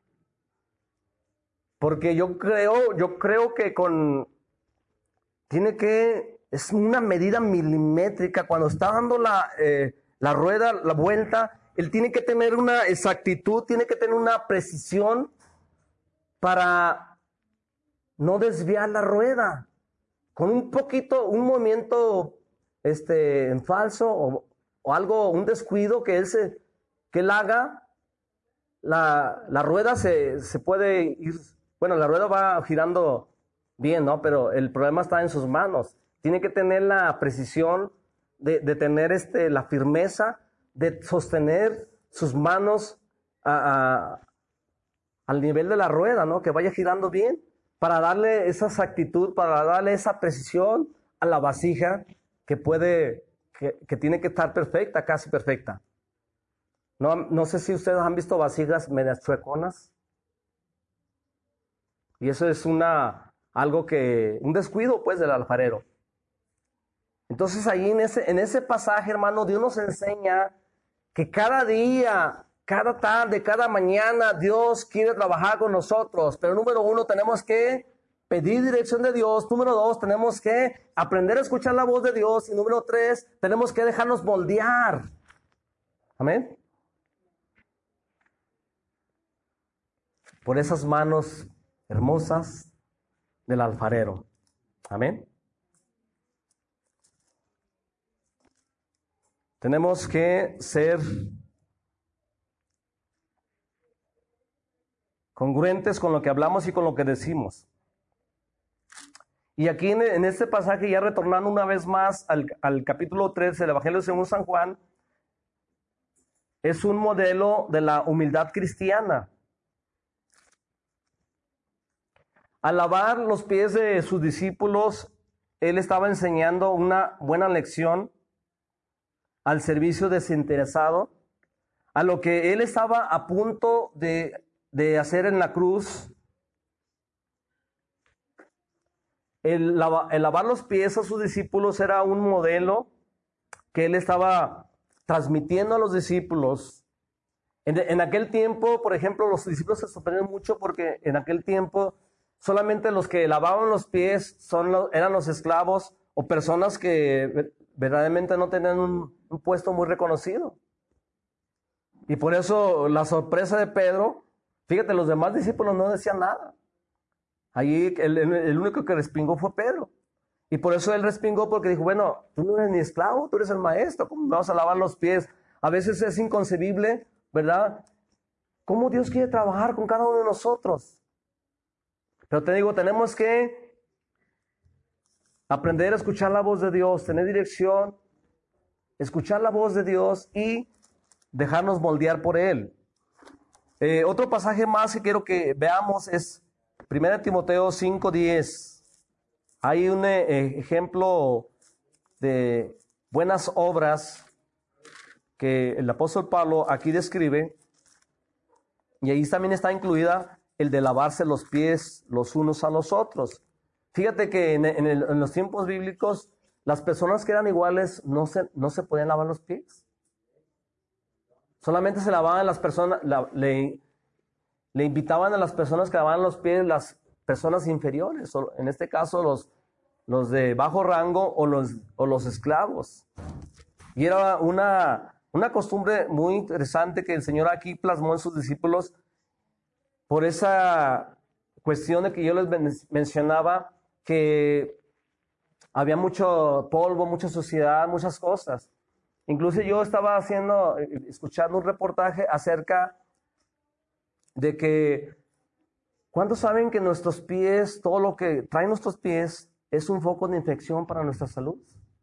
Porque yo creo que es una medida milimétrica. Cuando está dando la rueda, la vuelta, él tiene que tener una exactitud, tiene que tener una precisión para no desviar la rueda. Con un movimiento en falso o algo, un descuido que él haga, la rueda se puede ir, bueno, la rueda va girando bien, ¿no? Pero el problema está en sus manos. Tiene que tener la precisión de tener la firmeza, de sostener sus manos al nivel de la rueda, ¿no? Que vaya girando bien, para darle esa exactitud, para darle esa precisión a la vasija que tiene que estar perfecta, casi perfecta. No sé si ustedes han visto vasijas medias chueconas. Y eso es un descuido pues del alfarero. Entonces ahí en ese pasaje, hermano, Dios nos enseña que cada día, cada tarde, cada mañana, Dios quiere trabajar con nosotros. Pero número 1, tenemos que pedir dirección de Dios. Número 2, tenemos que aprender a escuchar la voz de Dios. Y número 3, tenemos que dejarnos moldear. Amén. Por esas manos hermosas del alfarero. Amén. Tenemos que ser congruentes con lo que hablamos y con lo que decimos. Y aquí en este pasaje, ya retornando una vez más al capítulo 3 del Evangelio según San Juan, es un modelo de la humildad cristiana. Al lavar los pies de sus discípulos, él estaba enseñando una buena lección al servicio desinteresado, a lo que él estaba a punto de hacer en la cruz. El lavar los pies a sus discípulos era un modelo que él estaba transmitiendo a los discípulos. En aquel tiempo, por ejemplo, los discípulos se sorprendieron mucho porque en aquel tiempo solamente los que lavaban los pies eran los esclavos o personas que verdaderamente no tenían un puesto muy reconocido. Y por eso la sorpresa de Pedro, fíjate, los demás discípulos no decían nada. Allí el único que respingó fue Pedro. Y por eso él respingó, porque dijo, bueno, tú no eres ni esclavo, tú eres el maestro, ¿cómo me vas a lavar los pies? A veces es inconcebible, ¿verdad? ¿Cómo Dios quiere trabajar con cada uno de nosotros? Pero te digo, tenemos que aprender a escuchar la voz de Dios, tener dirección, escuchar la voz de Dios y dejarnos moldear por Él. Otro pasaje más que quiero que veamos es 1 Timoteo 5:10. Hay un ejemplo de buenas obras que el apóstol Pablo aquí describe, y ahí también está incluida el de lavarse los pies los unos a los otros. Fíjate que en los tiempos bíblicos las personas que eran iguales no se podían lavar los pies. Solamente se lavaban las personas, le invitaban a las personas que lavaban los pies las personas inferiores, o en este caso los de bajo rango o los esclavos. Y era una costumbre muy interesante que el Señor aquí plasmó en sus discípulos por esa cuestión de que yo les mencionaba, que había mucho polvo, mucha suciedad, muchas cosas. Incluso yo estaba escuchando un reportaje acerca de que, ¿cuántos saben que nuestros pies, todo lo que traen nuestros pies, es un foco de infección para nuestra salud?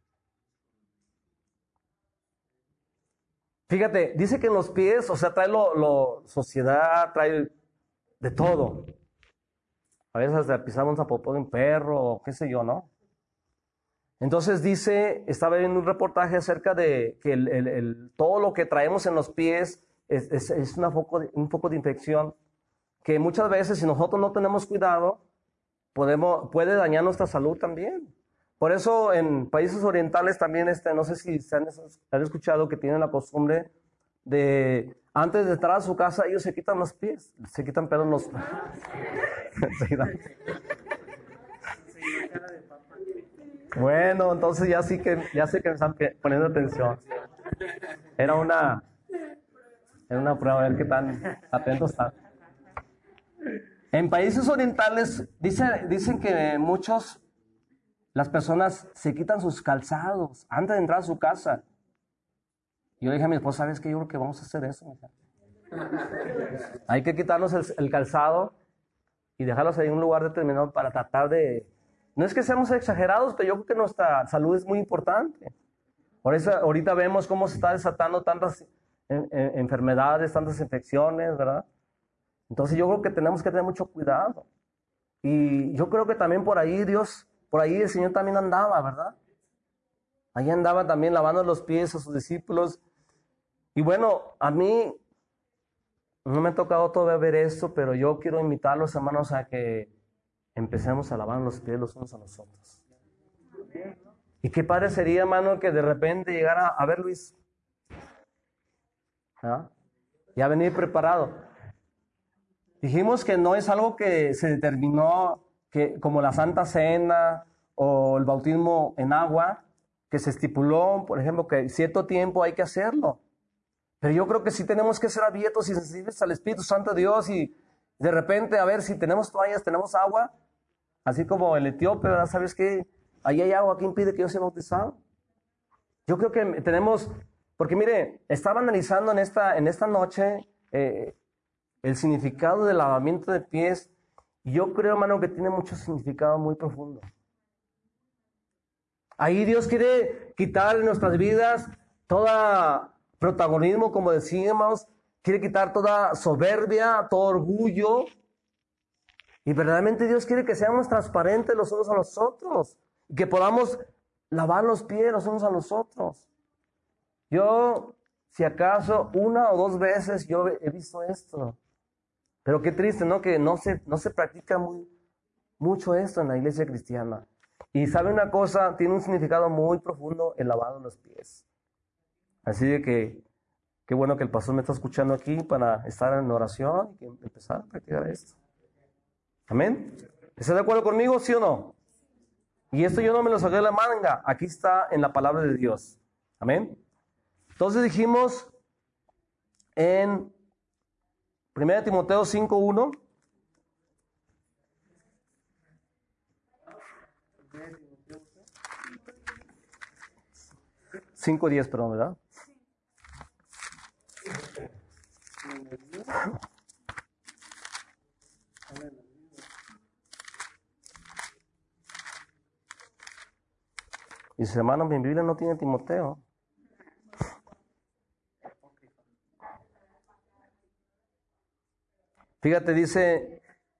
Fíjate, dice que en los pies, o sea, trae suciedad, trae de todo. A veces hasta pisamos a popó de un perro, o qué sé yo, ¿no? Entonces estaba viendo un reportaje acerca de que todo lo que traemos en los pies es un foco de infección, que muchas veces si nosotros no tenemos cuidado, puede dañar nuestra salud también. Por eso en países orientales también, no sé si han escuchado que tienen la costumbre de, antes de entrar a su casa, ellos se quitan los pies, se quitan pelos los... Bueno, entonces ya sé que me están poniendo atención. Era una prueba, a ver qué tan atentos están. En países orientales dicen que las personas se quitan sus calzados antes de entrar a su casa. Yo le dije a mi esposa, ¿sabes qué? Yo creo que vamos a hacer eso, mija. Hay que quitarnos el calzado y dejarlos ahí en un lugar determinado para tratar de... No es que seamos exagerados, pero yo creo que nuestra salud es muy importante. Por eso ahorita vemos cómo se está desatando tantas enfermedades, tantas infecciones, ¿verdad? Entonces yo creo que tenemos que tener mucho cuidado. Y yo creo que también por ahí el Señor también andaba, ¿verdad? Ahí andaba también lavando los pies a sus discípulos. Y bueno, a mí no me ha tocado todavía ver esto, pero yo quiero invitarlos, hermanos, a que empecemos a lavar los pies los unos a los otros. Y qué padre sería, hermano, que de repente llegara a ver Luis. ¿Ah? Ya venir preparado. Dijimos que no es algo que se determinó, que como la Santa Cena o el bautismo en agua, que se estipuló, por ejemplo, que cierto tiempo hay que hacerlo. Pero yo creo que sí tenemos que ser abiertos y sensibles al Espíritu Santo de Dios y de repente, a ver, si tenemos toallas, tenemos agua, así como el etíope, ¿verdad? ¿Sabes qué? Ahí hay agua, ¿qué impide que yo sea bautizado? Yo creo que tenemos, porque mire, estaba analizando en esta noche el significado del lavamiento de pies, y yo creo, hermano, que tiene mucho significado muy profundo. Ahí Dios quiere quitar en nuestras vidas todo protagonismo, como decíamos, quiere quitar toda soberbia, todo orgullo, y verdaderamente Dios quiere que seamos transparentes los unos a los otros, y que podamos lavar los pies los unos a los otros. Yo, si acaso, 1 o 2 veces yo he visto esto, pero qué triste, ¿no? Que no se practica mucho esto en la iglesia cristiana. Y sabe una cosa, tiene un significado muy profundo el lavado de los pies. Así de que qué bueno que el pastor me está escuchando aquí para estar en oración y que empezar a practicar esto. Amén. ¿Está de acuerdo conmigo, sí o no? Y esto yo no me lo saqué de la manga. Aquí está en la palabra de Dios. Amén. Entonces dijimos en 1 Timoteo 5:1. 5:10, perdón, ¿verdad? Dice, hermano, mi Biblia no tiene Timoteo. Fíjate, dice,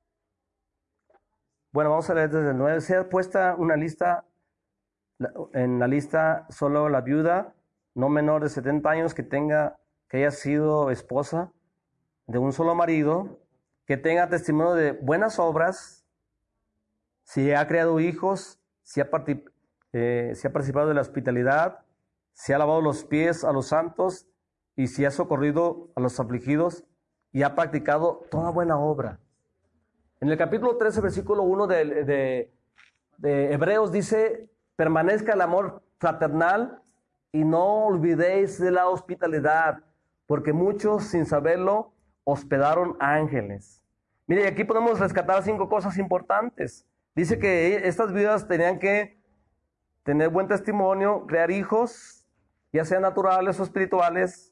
bueno, vamos a leer desde el 9. Sea puesta una lista, en la lista solo la viuda, no menor de 70 años, que haya sido esposa de un solo marido, que tenga testimonio de buenas obras, si ha creado hijos, si ha participado de la hospitalidad, si ha lavado los pies a los santos, y si ha socorrido a los afligidos, y ha practicado toda buena obra. En el capítulo 13, versículo 1 de Hebreos dice, permanezca el amor fraternal y no olvidéis de la hospitalidad, porque muchos sin saberlo hospedaron ángeles. Mire, aquí podemos rescatar 5 cosas importantes. Dice que estas viudas tenían que tener buen testimonio, crear hijos, ya sean naturales o espirituales.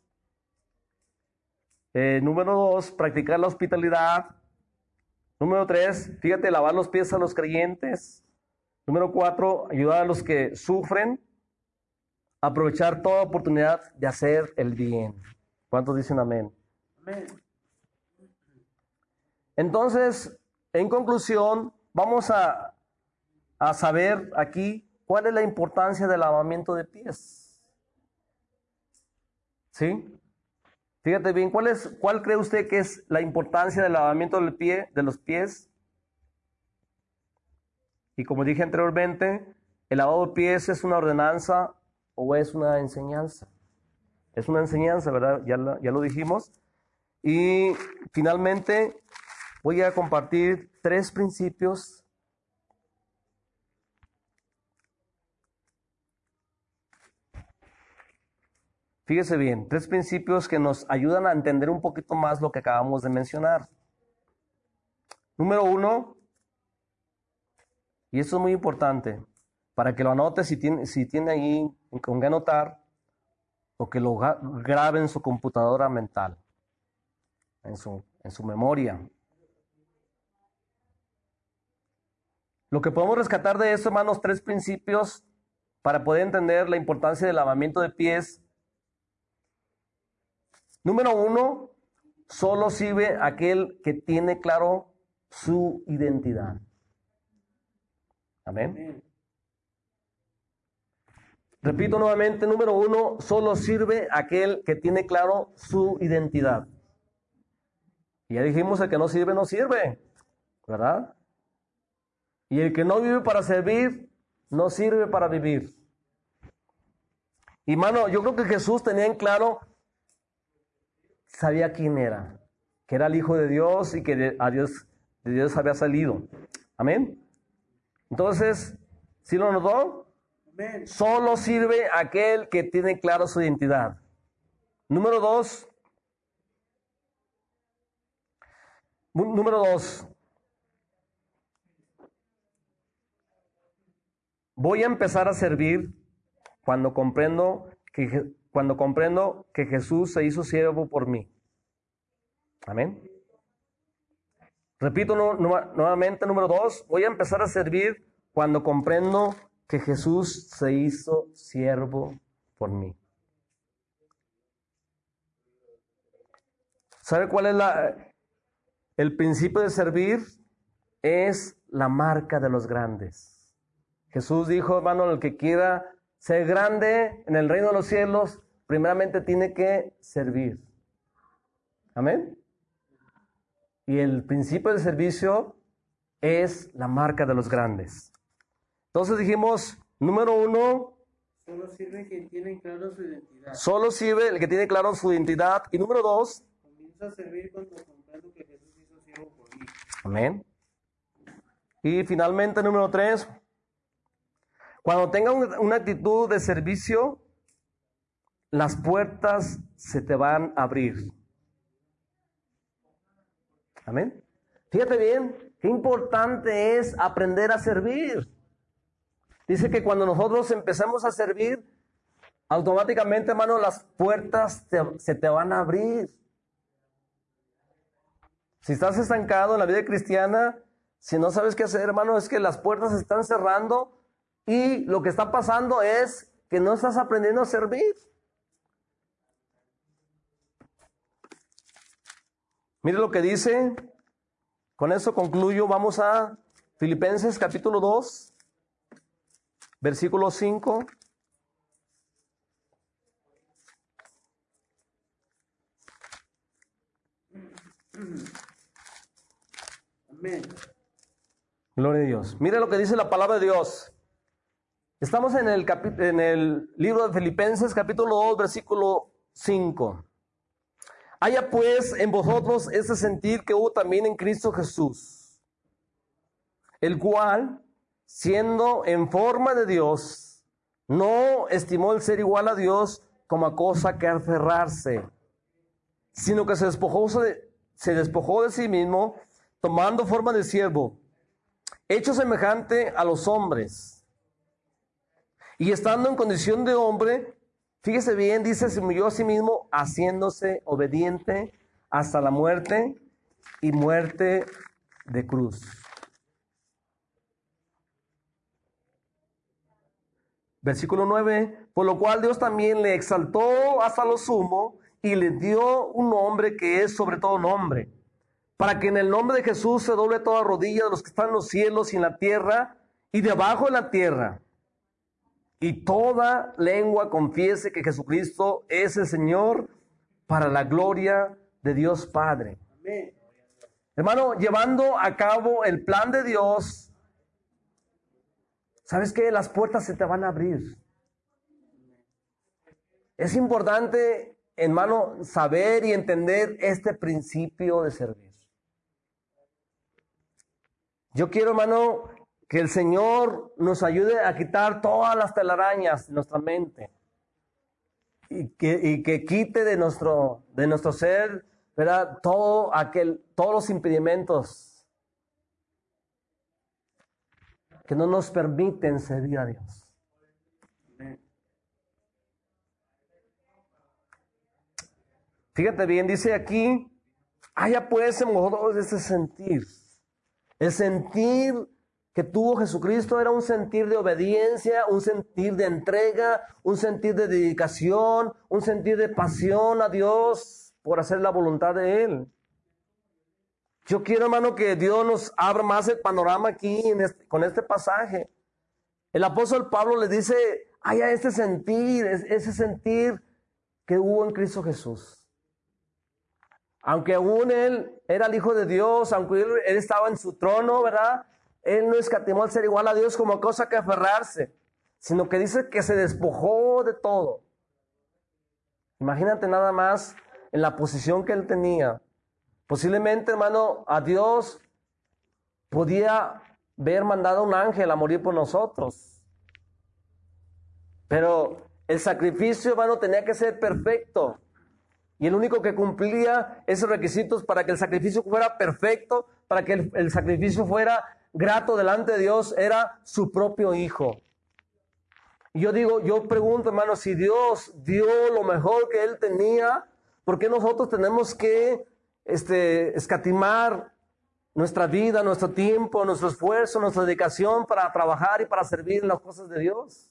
Número 2, practicar la hospitalidad. Número 3, fíjate, lavar los pies a los creyentes. Número 4, ayudar a los que sufren. Aprovechar toda oportunidad de hacer el bien. ¿Cuántos dicen amén? Amén. Entonces, en conclusión, vamos a saber aquí cuál es la importancia del lavamiento de pies. ¿Sí? Fíjate bien, ¿cuál cree usted que es la importancia del lavamiento de los pies? Y como dije anteriormente, el lavado de pies es una ordenanza o es una enseñanza. Es una enseñanza, ¿verdad? Ya lo dijimos. Y finalmente voy a compartir 3 principios Fíjese bien, 3 principios que nos ayudan a entender un poquito más lo que acabamos de mencionar. Número 1, y esto es muy importante, para que lo anote si tiene ahí con qué anotar, o que lo grabe en su computadora mental, en su memoria. Lo que podemos rescatar de esto, hermanos, 3 principios para poder entender la importancia del lavamiento de pies. Número 1, solo sirve aquel que tiene claro su identidad. Amén. Repito nuevamente, número 1, solo sirve aquel que tiene claro su identidad. Y ya dijimos, el que no sirve, ¿verdad? Y el que no vive para servir, no sirve para vivir. Y mano, yo creo que Jesús tenía en claro, sabía quién era, que era el Hijo de Dios y que de Dios había salido. Amén. Entonces, ¿sí lo notó? Amén. Solo sirve aquel que tiene claro su identidad. Número 2. Voy a empezar a servir cuando comprendo que Jesús se hizo siervo por mí. Amén. Repito nuevamente, número 2, voy a empezar a servir cuando comprendo que Jesús se hizo siervo por mí. ¿Sabe cuál es el principio de servir? Es la marca de los grandes. Jesús dijo, hermano, el que quiera ser grande en el reino de los cielos, primeramente tiene que servir. Amén. Y el principio de servicio es la marca de los grandes. Entonces dijimos, número 1, Solo sirve quien tiene claro su identidad. Solo sirve el que tiene claro su identidad. Y número 2, Comienza a servir cuando comprendo que Jesús hizo siervo por mí. amén. Y finalmente, número 3, cuando tenga una actitud de servicio, las puertas se te van a abrir. Amén. Fíjate bien, qué importante es aprender a servir. Dice que cuando nosotros empezamos a servir, automáticamente, hermano, las puertas se te van a abrir. Si estás estancado en la vida cristiana, si no sabes qué hacer, hermano, es que las puertas se están cerrando y lo que está pasando es que no estás aprendiendo a servir. Mire lo que dice, con eso concluyo, vamos a Filipenses capítulo 2, versículo 5. Amén. Gloria a Dios. Mire lo que dice la palabra de Dios. Estamos en el libro de Filipenses capítulo 2, versículo 5. Haya pues en vosotros ese sentir que hubo también en Cristo Jesús, el cual, siendo en forma de Dios, no estimó el ser igual a Dios como a cosa que aferrarse, sino que se despojó de sí mismo, tomando forma de siervo, hecho semejante a los hombres. Y estando en condición de hombre, fíjese bien, dice, se humilló a sí mismo, haciéndose obediente hasta la muerte y muerte de cruz. Versículo 9, por lo cual Dios también le exaltó hasta lo sumo y le dio un nombre que es sobre todo nombre, para que en el nombre de Jesús se doble toda rodilla de los que están en los cielos y en la tierra y debajo de la tierra, y toda lengua confiese que Jesucristo es el Señor, para la gloria de Dios Padre. Amén. Hermano, llevando a cabo el plan de Dios, ¿sabes qué? Las puertas se te van a abrir. Es importante, hermano, saber y entender este principio de servir. Yo quiero, hermano, que el Señor nos ayude a quitar todas las telarañas de nuestra mente y que quite de nuestro ser, ¿verdad? Todos los impedimentos que no nos permiten servir a Dios. Fíjate bien, dice aquí, haya pues en vosotros ese sentir. El sentir que tuvo Jesucristo era un sentir de obediencia, un sentir de entrega, un sentir de dedicación, un sentir de pasión a Dios por hacer la voluntad de Él. Yo quiero, hermano, que Dios nos abra más el panorama aquí con este pasaje. El apóstol Pablo le dice, haya ese sentir que hubo en Cristo Jesús. Aunque aún Él era el Hijo de Dios, aunque Él estaba en su trono, ¿verdad? Él no escatimó al ser igual a Dios como cosa que aferrarse, sino que dice que se despojó de todo. Imagínate nada más en la posición que Él tenía. Posiblemente, hermano, a Dios podía haber mandado un ángel a morir por nosotros. Pero el sacrificio, hermano, tenía que ser perfecto. Y el único que cumplía esos requisitos para que el sacrificio fuera perfecto, para que el sacrificio fuera grato delante de Dios, era su propio Hijo. Y yo pregunto, hermano, si Dios dio lo mejor que Él tenía, ¿por qué nosotros tenemos que escatimar nuestra vida, nuestro tiempo, nuestro esfuerzo, nuestra dedicación para trabajar y para servir en las cosas de Dios?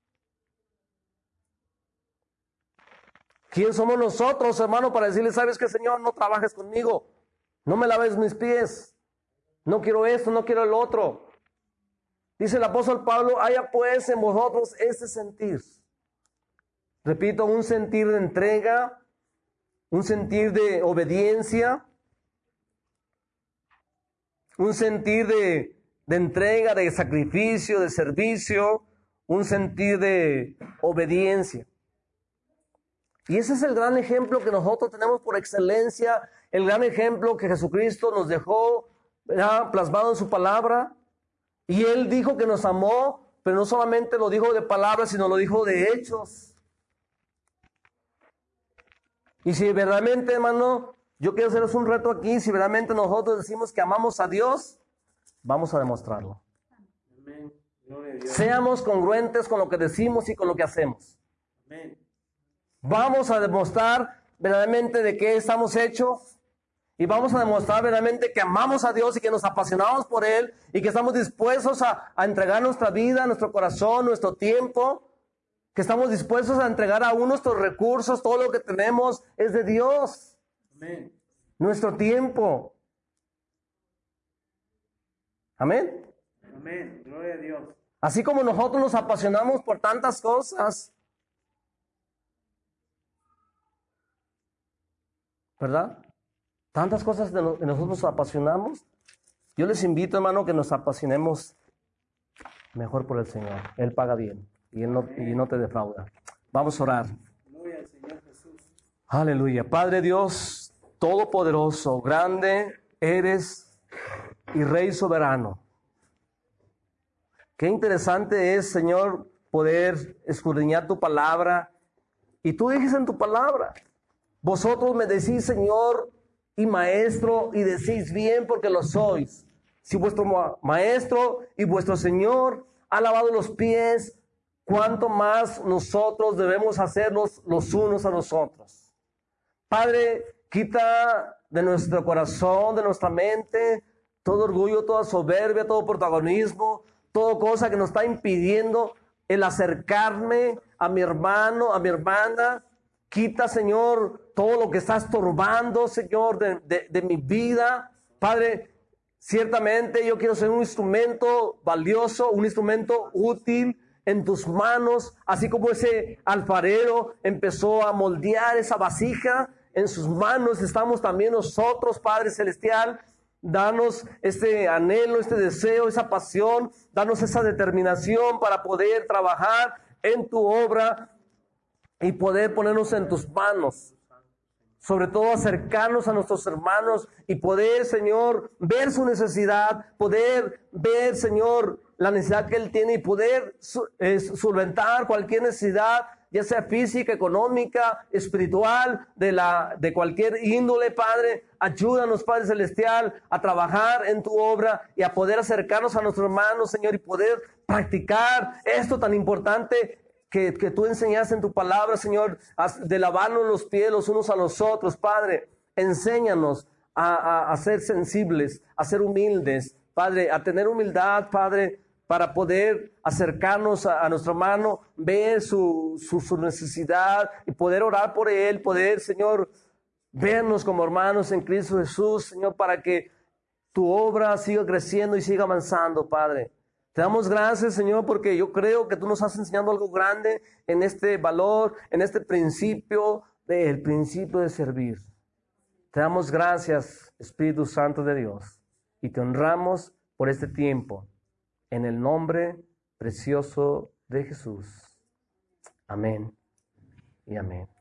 ¿Quién somos nosotros, hermano, para decirle, sabes qué, Señor, no trabajes conmigo, no me laves mis pies, no quiero esto, no quiero el otro? Dice el apóstol Pablo, haya pues en vosotros ese sentir. Repito, un sentir de entrega, un sentir de obediencia, un sentir de entrega, de sacrificio, de servicio, un sentir de obediencia. Y ese es el gran ejemplo que nosotros tenemos por excelencia, el gran ejemplo que Jesucristo nos dejó, ¿verdad?, plasmado en su palabra. Y Él dijo que nos amó, pero no solamente lo dijo de palabras, sino lo dijo de hechos. Y si verdaderamente, hermano, yo quiero hacerles un reto aquí, si verdaderamente nosotros decimos que amamos a Dios, vamos a demostrarlo. Amén. Gloria a Dios. Seamos congruentes con lo que decimos y con lo que hacemos. Amén. Vamos a demostrar verdaderamente de qué estamos hechos. Y vamos a demostrar verdaderamente que amamos a Dios y que nos apasionamos por Él y que estamos dispuestos a entregar nuestra vida, nuestro corazón, nuestro tiempo, que estamos dispuestos a entregar aún nuestros recursos, todo lo que tenemos es de Dios. Amén. Nuestro tiempo. Amén. Amén. Gloria a Dios. Así como nosotros nos apasionamos por tantas cosas, ¿verdad? Tantas cosas de nosotros nos apasionamos. Yo les invito, hermano, que nos apasionemos mejor por el Señor. Él paga bien y Él no te defrauda. Vamos a orar. Gloria al Señor Jesús. Aleluya. Padre Dios, todopoderoso, grande eres y Rey soberano. Qué interesante es, Señor, poder escudriñar tu palabra. Y tú dices en tu palabra, vosotros me decís, Señor y Maestro, y decís bien porque lo sois. Si vuestro Maestro y vuestro Señor ha lavado los pies, ¿cuánto más nosotros debemos hacerlos los unos a los otros? Padre, quita de nuestro corazón, de nuestra mente, todo orgullo, toda soberbia, todo protagonismo, toda cosa que nos está impidiendo el acercarme a mi hermano, a mi hermana. Quita, Señor, todo lo que está estorbando, Señor, de mi vida. Padre, ciertamente yo quiero ser un instrumento valioso, un instrumento útil en tus manos, así como ese alfarero empezó a moldear esa vasija, en sus manos estamos también nosotros, Padre Celestial. Danos este anhelo, este deseo, esa pasión, danos esa determinación para poder trabajar en tu obra y poder ponernos en tus manos. Sobre todo acercarnos a nuestros hermanos y poder, Señor, ver su necesidad, poder ver, Señor, la necesidad que Él tiene y poder solventar cualquier necesidad, ya sea física, económica, espiritual, de cualquier índole, Padre. Ayúdanos, Padre Celestial, a trabajar en tu obra y a poder acercarnos a nuestros hermanos, Señor, y poder practicar esto tan importante que tú enseñaste en tu palabra, Señor, de lavarnos los pies los unos a los otros. Padre, enséñanos a ser sensibles, a ser humildes, Padre, a tener humildad, Padre, para poder acercarnos a nuestro hermano, ver su necesidad y poder orar por él, poder, Señor, vernos como hermanos en Cristo Jesús, Señor, para que tu obra siga creciendo y siga avanzando, Padre. Te damos gracias, Señor, porque yo creo que tú nos has enseñado algo grande en este valor, en este principio, el principio de servir. Te damos gracias, Espíritu Santo de Dios, y te honramos por este tiempo, en el nombre precioso de Jesús. Amén y amén.